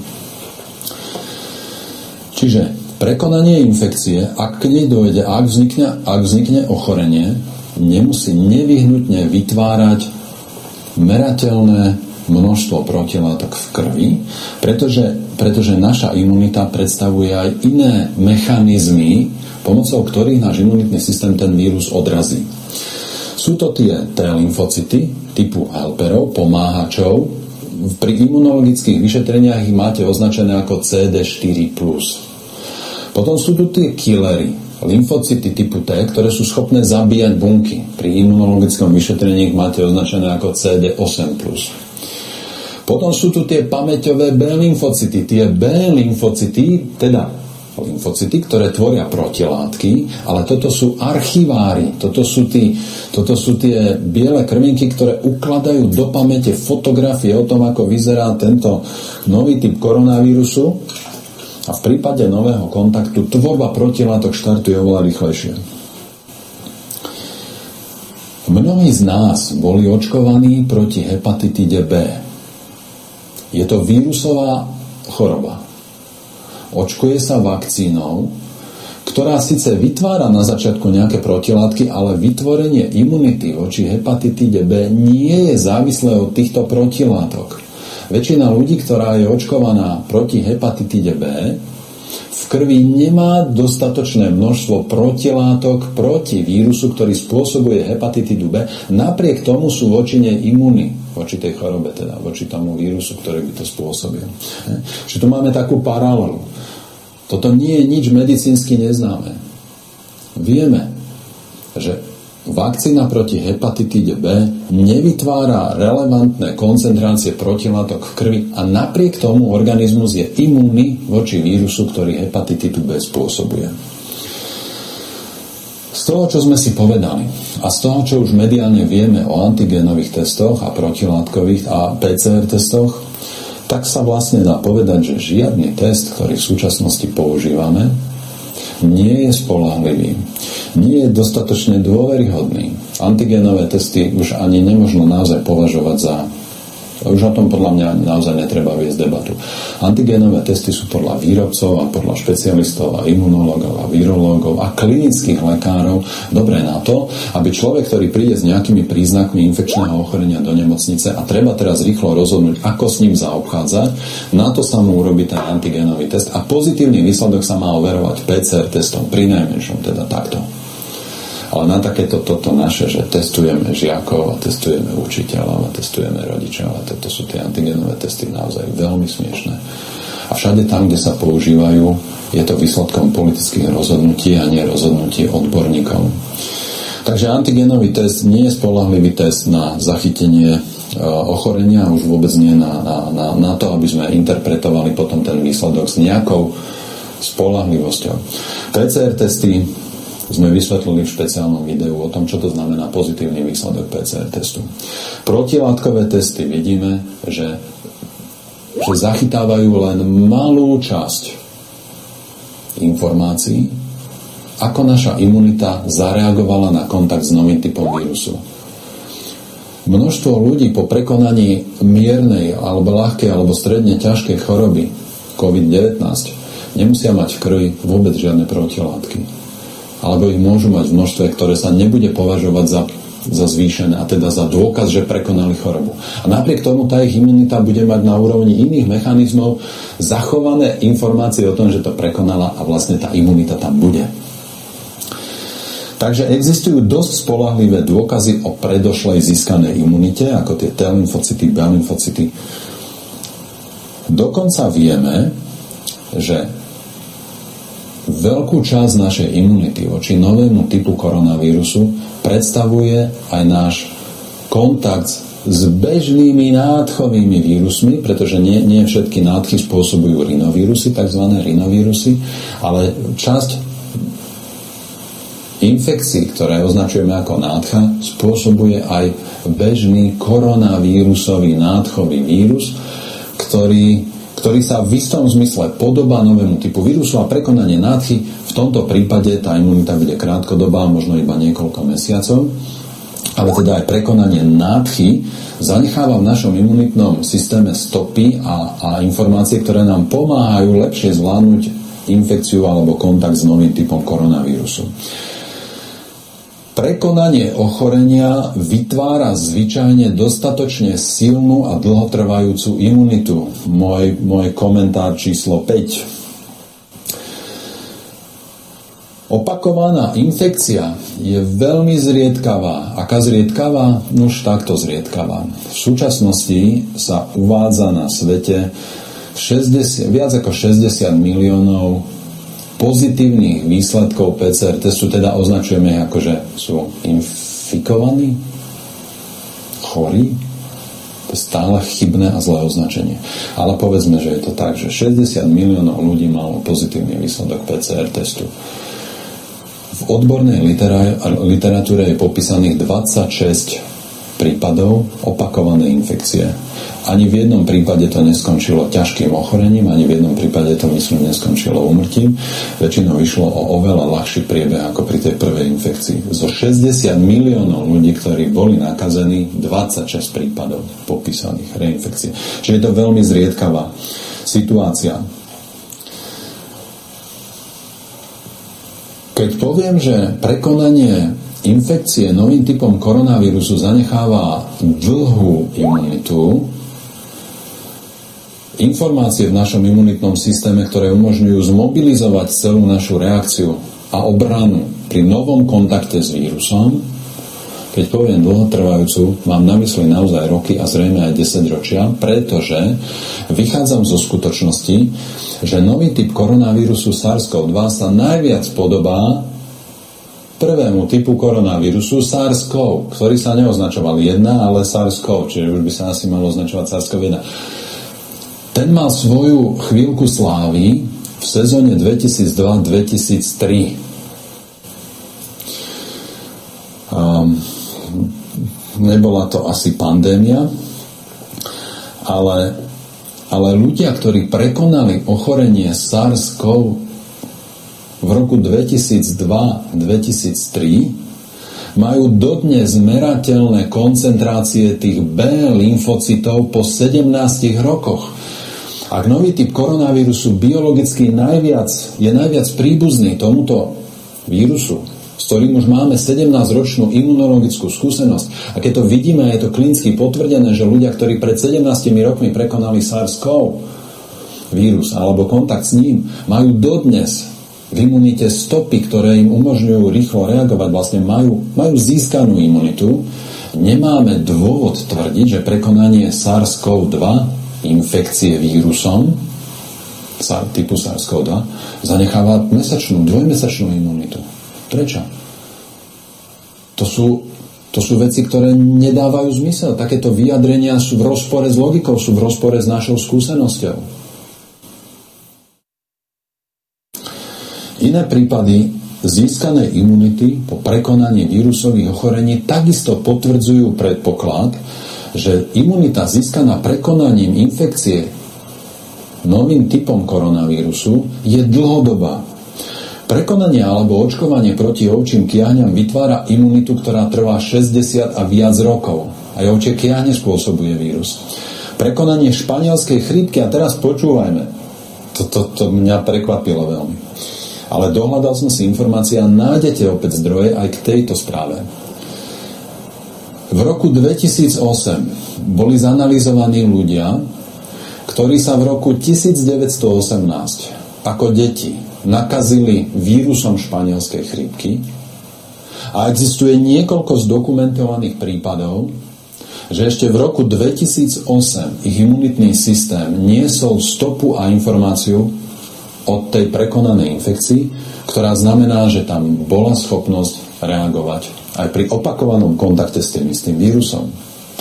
Čiže prekonanie infekcie, ak k nej dojde, ak vznikne ochorenie, nemusí nevyhnutne vytvárať merateľné množstvo protilátok v krvi, pretože naša imunita predstavuje aj iné mechanizmy, pomocou ktorých náš imunitný systém ten vírus odrazí. Sú to tie T-lymfocyty typu helperov, pomáhačov. Pri imunologických vyšetreniach ich máte označené ako CD4+. Potom sú tu tie killery, lymfocyty typu T, ktoré sú schopné zabíjať bunky. Pri imunologickom vyšetrení ich máte označené ako CD8+. Potom sú tu tie pamäťové B-lymfocyty. Tie B-lymfocyty, teda lymfocyty, ktoré tvoria protilátky, ale toto sú archivári. Toto sú tie biele krvinky, ktoré ukladajú do pamäte fotografie o tom, ako vyzerá tento nový typ koronavírusu. A v prípade nového kontaktu tvorba protilátok štartuje oveľa rýchlejšie. Mnohí z nás boli očkovaní proti hepatitíde B. Je to vírusová choroba. Očkuje sa vakcínou, ktorá síce vytvára na začiatku nejaké protilátky, ale vytvorenie imunity voči hepatitíde B nie je závislé od týchto protilátok. Väčšina ľudí, ktorá je očkovaná proti hepatitíde B, v krvi nemá dostatočné množstvo protilátok proti vírusu, ktorý spôsobuje hepatitídu B. Napriek tomu sú voči nej imunní, voči tej chorobe, teda voči tomu vírusu, ktorý by to spôsobil. Čiže tu máme takú paralelu. Toto nie je nič medicínsky neznáme. Vieme, že vakcína proti hepatitíde B nevytvára relevantné koncentrácie protilátok v krvi a napriek tomu organizmus je imúnny voči vírusu, ktorý hepatitidu B spôsobuje. Z toho, čo sme si povedali a z toho, čo už mediálne vieme o antigénových testoch a protilátkových a PCR testoch, tak sa vlastne dá povedať, že žiadny test, ktorý v súčasnosti používame, nie je spoľahlivý. Nie je dostatočne dôveryhodný. Antigénové testy už ani nemožno naozaj považovať za... Už o tom podľa mňa naozaj netreba viesť debatu. Antigénové testy sú podľa výrobcov a podľa špecialistov a imunológov a virológov a klinických lekárov dobré na to, aby človek, ktorý príde s nejakými príznakmi infekčného ochorenia do nemocnice a treba teraz rýchlo rozhodnúť, ako s ním zaobchádzať, na to sa mu urobí ten antigénový test a pozitívny výsledok sa má overovať PCR testom, pri najmenšom teda takto. Ale na takéto toto naše, že testujeme žiakov a testujeme učiteľov a testujeme rodičov a toto sú tie antigénové testy naozaj veľmi smiešné. A všade tam, kde sa používajú, je to výsledkom politických rozhodnutí a nie rozhodnutí odborníkov. Takže antigénový test nie je spoľahlivý test na zachytenie ochorenia a už vôbec nie na to, aby sme interpretovali potom ten výsledok s nejakou spoľahlivosťou. PCR testy sme vysvetlili v špeciálnom videu o tom, čo to znamená pozitívny výsledok PCR testu. Protilátkové testy vidíme, že zachytávajú len malú časť informácií, ako naša imunita zareagovala na kontakt s novým typom vírusu. Množstvo ľudí po prekonaní miernej alebo ľahkej alebo stredne ťažkej choroby COVID-19 nemusia mať v krvi vôbec žiadne protilátky. Alebo ich môžu mať v množstve, ktoré sa nebude považovať za zvýšené, a teda za dôkaz, že prekonali chorobu. A napriek tomu tá ich imunita bude mať na úrovni iných mechanizmov zachované informácie o tom, že to prekonala a vlastne tá imunita tam bude. Takže existujú dosť spoľahlivé dôkazy o predošlej získanej imunite, ako tie T-lymfocyty, B-lymfocyty. Dokonca vieme, že veľkú časť našej imunity voči novému typu koronavírusu predstavuje aj náš kontakt s bežnými nádchovými vírusmi, pretože nie všetky nádchy spôsobujú rinovírusy, tzv. Rinovírusy, ale časť infekcií, ktoré označujeme ako nádcha, spôsobuje aj bežný koronavírusový nádchový vírus, ktorý sa v istom zmysle podobá novému typu vírusu, a prekonanie nádchy v tomto prípade tá imunita bude krátkodobá, možno iba niekoľko mesiacov, ale teda aj prekonanie nádchy zanecháva v našom imunitnom systéme stopy a informácie, ktoré nám pomáhajú lepšie zvládnuť infekciu alebo kontakt s novým typom koronavírusu. Prekonanie ochorenia vytvára zvyčajne dostatočne silnú a dlhotrvajúcu imunitu. Môj komentár číslo 5. Opakovaná infekcia je veľmi zriedkavá. Aká zriedkavá? Už takto zriedkavá. V súčasnosti sa uvádza na svete viac ako 60 miliónov pozitívnych výsledkov PCR testu, teda označujeme ako, že sú infikovaní, chorí. To je stále chybné a zlé označenie. Ale povedzme, že je to tak, že 60 miliónov ľudí malo pozitívny výsledok PCR testu. V odbornej literatúre je popísaných 26 prípadov opakovanej infekcie. Ani v jednom prípade to neskončilo ťažkým ochorením, ani v jednom prípade to, myslím, neskončilo úmrtím. Väčšinou išlo o oveľa ľahší priebeh ako pri tej prvej infekcii. Zo 60 miliónov ľudí, ktorí boli nakazení, 26 prípadov popísaných reinfekcie. Čiže je to veľmi zriedkavá situácia. Keď poviem, že prekonanie infekcie novým typom koronavírusu zanecháva dlhú imunitu, informácie v našom imunitnom systéme, ktoré umožňujú zmobilizovať celú našu reakciu a obranu pri novom kontakte s vírusom, keď poviem dlhotrvajúcu, mám na mysli naozaj roky a zrejme aj 10 ročia, pretože vychádzam zo skutočnosti, že nový typ koronavírusu SARS-CoV-2 sa najviac podobá prvému typu koronavírusu SARS-CoV, ktorý sa neoznačoval 1, ale SARS-CoV, čiže už by sa asi malo označovať SARS-CoV-1. Ten mal svoju chvíľku slávy v sezóne 2002-2003. Nebola to asi pandémia, ale ľudia, ktorí prekonali ochorenie SARS-CoV v roku 2002-2003, majú dodnes merateľné koncentrácie tých B lymfocytov po 17 rokoch. Ak nový typ koronavírusu biologicky je najviac príbuzný tomuto vírusu, s ktorým už máme 17-ročnú imunologickú skúsenosť, a keď to vidíme, je to klinicky potvrdené, že ľudia, ktorí pred 17 rokmi prekonali SARS-CoV vírus alebo kontakt s ním, majú dodnes v imunite stopy, ktoré im umožňujú rýchlo reagovať, vlastne majú získanú imunitu, nemáme dôvod tvrdiť, že prekonanie SARS-CoV-2, infekcie vírusom typu SARS-CoV-2, zanecháva dvojmesačnú imunitu. Prečo? To sú veci, ktoré nedávajú zmysel. Takéto vyjadrenia sú v rozpore s logikou, sú v rozpore s našou skúsenosťou. Iné prípady získanej imunity po prekonaní vírusových ochorení takisto potvrdzujú predpoklad, že imunita získaná prekonaním infekcie novým typom koronavírusu je dlhodobá. Prekonanie alebo očkovanie proti ovčím kiahňam vytvára imunitu, ktorá trvá 60 a viac rokov. Aj ovčie kiahne spôsobuje vírus. Prekonanie španielskej chrípky, a teraz počúvajme, to mňa prekvapilo veľmi. Ale dohľadal som si informácie a nájdete opäť zdroje aj k tejto správe. V roku 2008 boli zanalizovaní ľudia, ktorí sa v roku 1918 ako deti nakazili vírusom španielskej chrípky, a existuje niekoľko zdokumentovaných prípadov, že ešte v roku 2008 ich imunitný systém niesol stopu a informáciu od tej prekonanej infekcii, ktorá znamená, že tam bola schopnosť reagovať aj pri opakovanom kontakte s tým istým vírusom.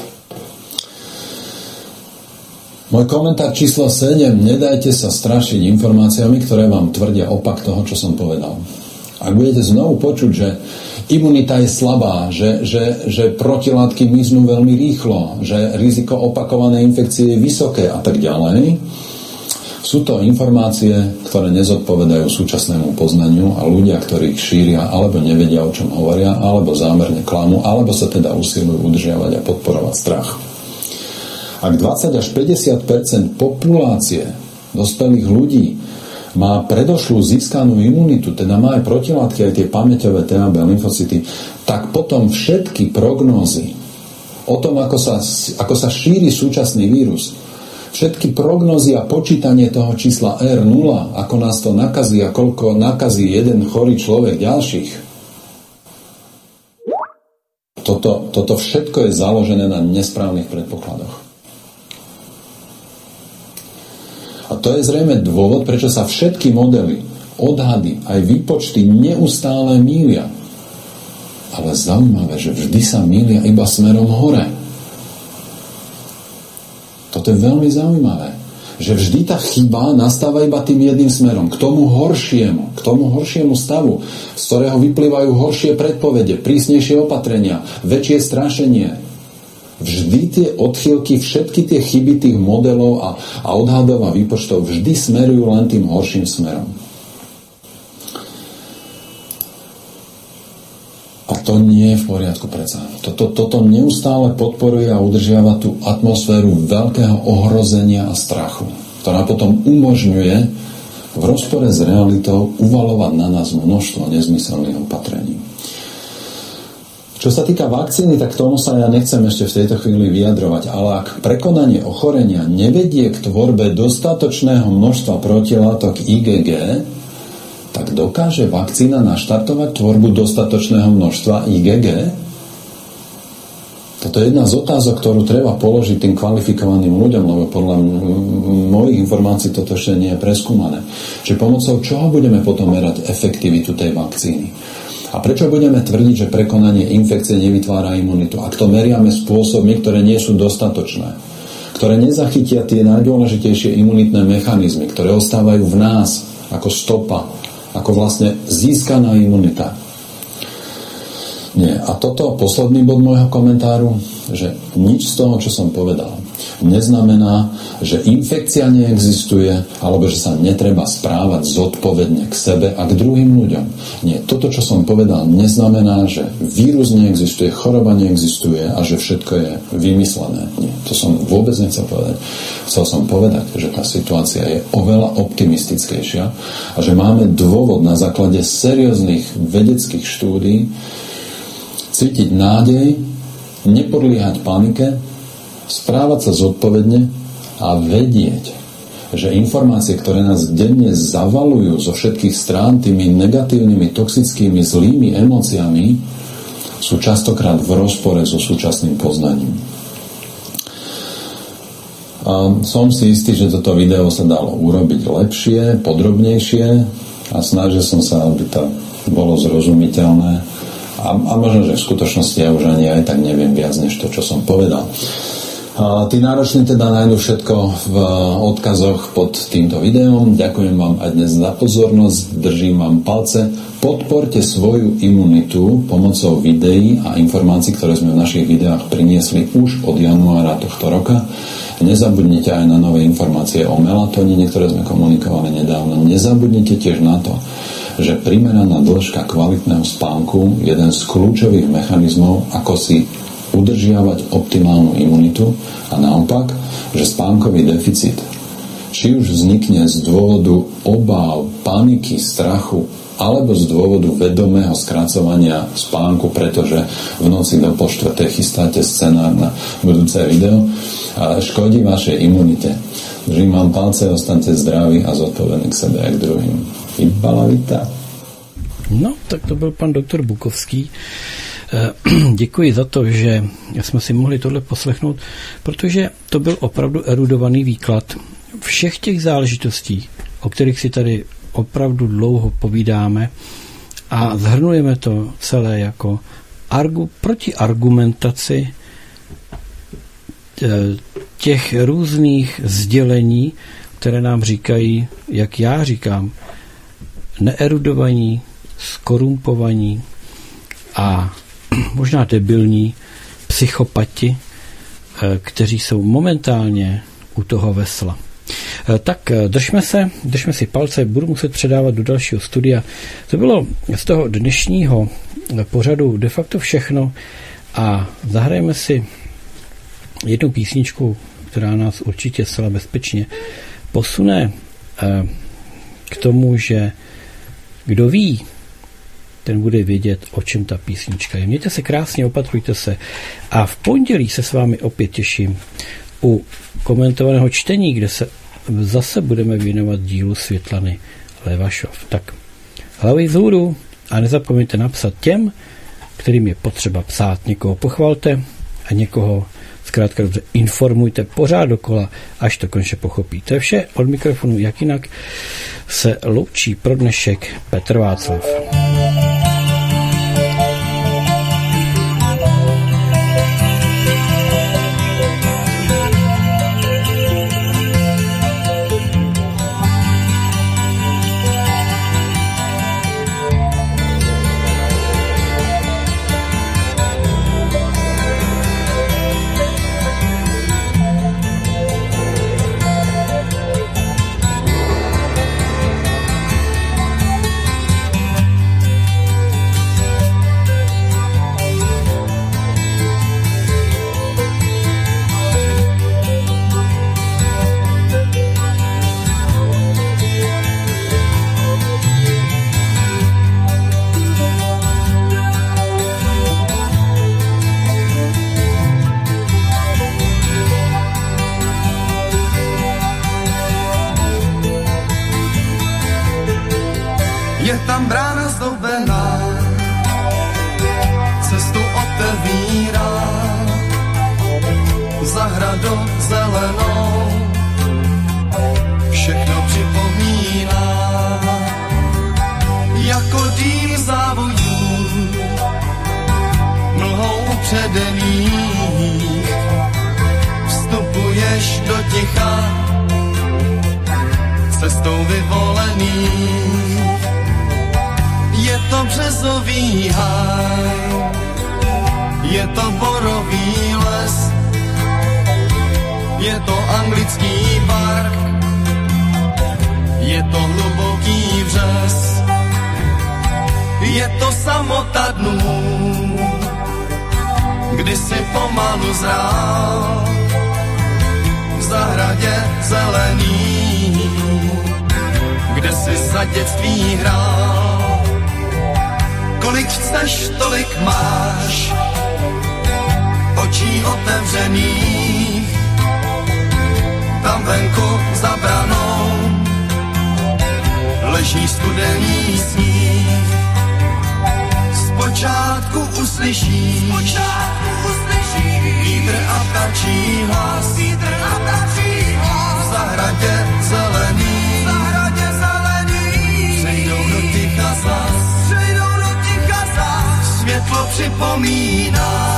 Môj komentár číslo 7. Nedajte sa strašiť informáciami, ktoré vám tvrdia opak toho, čo som povedal. Ak budete znovu počuť, že imunita je slabá, že protilátky miznú veľmi rýchlo, že riziko opakovanej infekcie je vysoké a tak ďalej, sú to informácie, ktoré nezodpovedajú súčasnému poznaniu a ľudia, ktorí ich šíria, alebo nevedia, o čom hovoria, alebo zámerne klamú, alebo sa teda usilujú udržiavať a podporovať strach. Ak 20 až 50% populácie dospelých ľudí má predošlú získanú imunitu, teda má aj protilátky, aj tie pamäťové TB lymfocyty, tak potom všetky prognózy o tom, ako sa šíri súčasný vírus, všetky prognózy a počítanie toho čísla R0, ako nás to nakazí a koľko nakazí jeden chorý človek ďalších, toto všetko je založené na nesprávnych predpokladoch. A to je zrejme dôvod, prečo sa všetky modely, odhady, aj výpočty neustále mýlia. Ale zaujímavé, že vždy sa mýlia iba smerom hore. Toto je veľmi zaujímavé. Že vždy tá chyba nastáva iba tým jedným smerom. K tomu horšiemu stavu, z ktorého vyplývajú horšie predpovede, prísnejšie opatrenia, väčšie strašenie. Vždy tie odchýlky, všetky tie chyby tých modelov a odhadov a výpočtov vždy smerujú len tým horším smerom. A to nie je v poriadku predsa. Toto neustále podporuje a udržiava tú atmosféru veľkého ohrozenia a strachu, ktorá potom umožňuje v rozpore s realitou uvalovať na nás množstvo nezmyselných opatrení. Čo sa týka vakcíny, tak tomu sa ja nechcem ešte v tejto chvíli vyjadrovať, ale ak prekonanie ochorenia nevedie k tvorbe dostatočného množstva protilátok IgG, tak dokáže vakcína naštartovať tvorbu dostatočného množstva IgG? Toto je jedna z otázok, ktorú treba položiť tým kvalifikovaným ľuďom, lebo podľa mojich informácií toto ešte nie je preskúmané. Čiže pomocou čoho budeme potom merať efektivitu tej vakcíny? A prečo budeme tvrdiť, že prekonanie infekcie nevytvára imunitu? Ak to meriame spôsobmi, ktoré nie sú dostatočné, ktoré nezachytia tie najdôležitejšie imunitné mechanizmy, ktoré ostávajú v nás ako stopa, ako vlastne získaná imunita. Nie. A toto posledný bod môjho komentáru, že nič z toho, čo som povedal, neznamená, že infekcia neexistuje, alebo že sa netreba správať zodpovedne k sebe a k druhým ľuďom. Nie. Toto, čo som povedal, neznamená, že vírus neexistuje, choroba neexistuje a že všetko je vymyslené. Nie. To som vôbec nechcel povedať. Chcel som povedať, že tá situácia je oveľa optimistickejšia a že máme dôvod na základe serióznych vedeckých štúdií cítiť nádej, nepodliehať panike, správať sa zodpovedne a vedieť, že informácie, ktoré nás denne zavalujú zo všetkých strán tými negatívnymi, toxickými, zlými emóciami, sú častokrát v rozpore so súčasným poznaním. A som si istý, že toto video sa dalo urobiť lepšie, podrobnejšie a snažil som sa, aby to bolo zrozumiteľné. A možno, že v skutočnosti ja už ani aj tak neviem viac, než to, čo som povedal. Tí nároční teda nájdu všetko v odkazoch pod týmto videom. Ďakujem vám aj dnes za pozornosť, držím vám palce. Podporte svoju imunitu pomocou videí a informácií, ktoré sme v našich videách priniesli už od januára tohto roka. Nezabudnite aj na nové informácie o melatoníne, ktoré sme komunikovali nedávno. Nezabudnite tiež na to, že primeraná dĺžka kvalitného spánku je jeden z kľúčových mechanizmov, ako si udržiavať optimálnu imunitu a naopak, že spánkový deficit, či už vznikne z dôvodu obáv, paniky, strachu, alebo z dôvodu vedomého skracovania spánku, pretože v noci do 3:00 chystáte scenár na budúce video, škodí vašej imunite. Držím vám palce, ostaňte zdraví a zodpovední k sebe a k druhým. Balavita. No, tak to byl pan doktor Bukovský. Děkuji za to, že jsme si mohli tohle poslechnout, protože to byl opravdu erudovaný výklad všech těch záležitostí, o kterých si tady opravdu dlouho povídáme a zhrnujeme to celé jako protiargumentaci těch různých sdělení, které nám říkají, jak já říkám, neerudovaní, skorumpovaní a možná debilní psychopati, kteří jsou momentálně u toho vesla. Tak držme si palce, budu muset předávat do dalšího studia. To bylo z toho dnešního pořadu de facto všechno a zahrajeme si jednu písničku, která nás určitě zcela bezpečně posune k tomu, že kdo ví, ten bude vědět, o čem ta písnička je. Mějte se krásně, opatrujte se a v pondělí se s vámi opět těším u komentovaného čtení, kde se zase budeme věnovat dílu Světlany Levašov. Tak hlavy vzhůru a nezapomeňte napsat těm, kterým je potřeba psát. Někoho pochvalte a někoho zkrátka dobře informujte pořád dokola, až to konečně pochopí. To je vše od mikrofonu, jak jinak se loučí pro dnešek Petr Václav. Je tam brána zdoubená, cestu otevírá, zahradou zelenou, všechno připomíná, jako dým závojů, mlhou upředených, vstupuješ do ticha, cestou vyvolených. Je to březový háj, je to borový les, je to anglický park, je to hluboký vřes, je to samota dnů, kdy si pomalu zrál v zahradě zelený, kde si za dětství hrál. Kolik chceš, tolik máš, očí otevřených, tam venku za branou leží studený sníh. Zpočátku uslyšíš vítr a ptačí hlas, v zahradě zelený, přejdou do ticha zas, světlo připomíná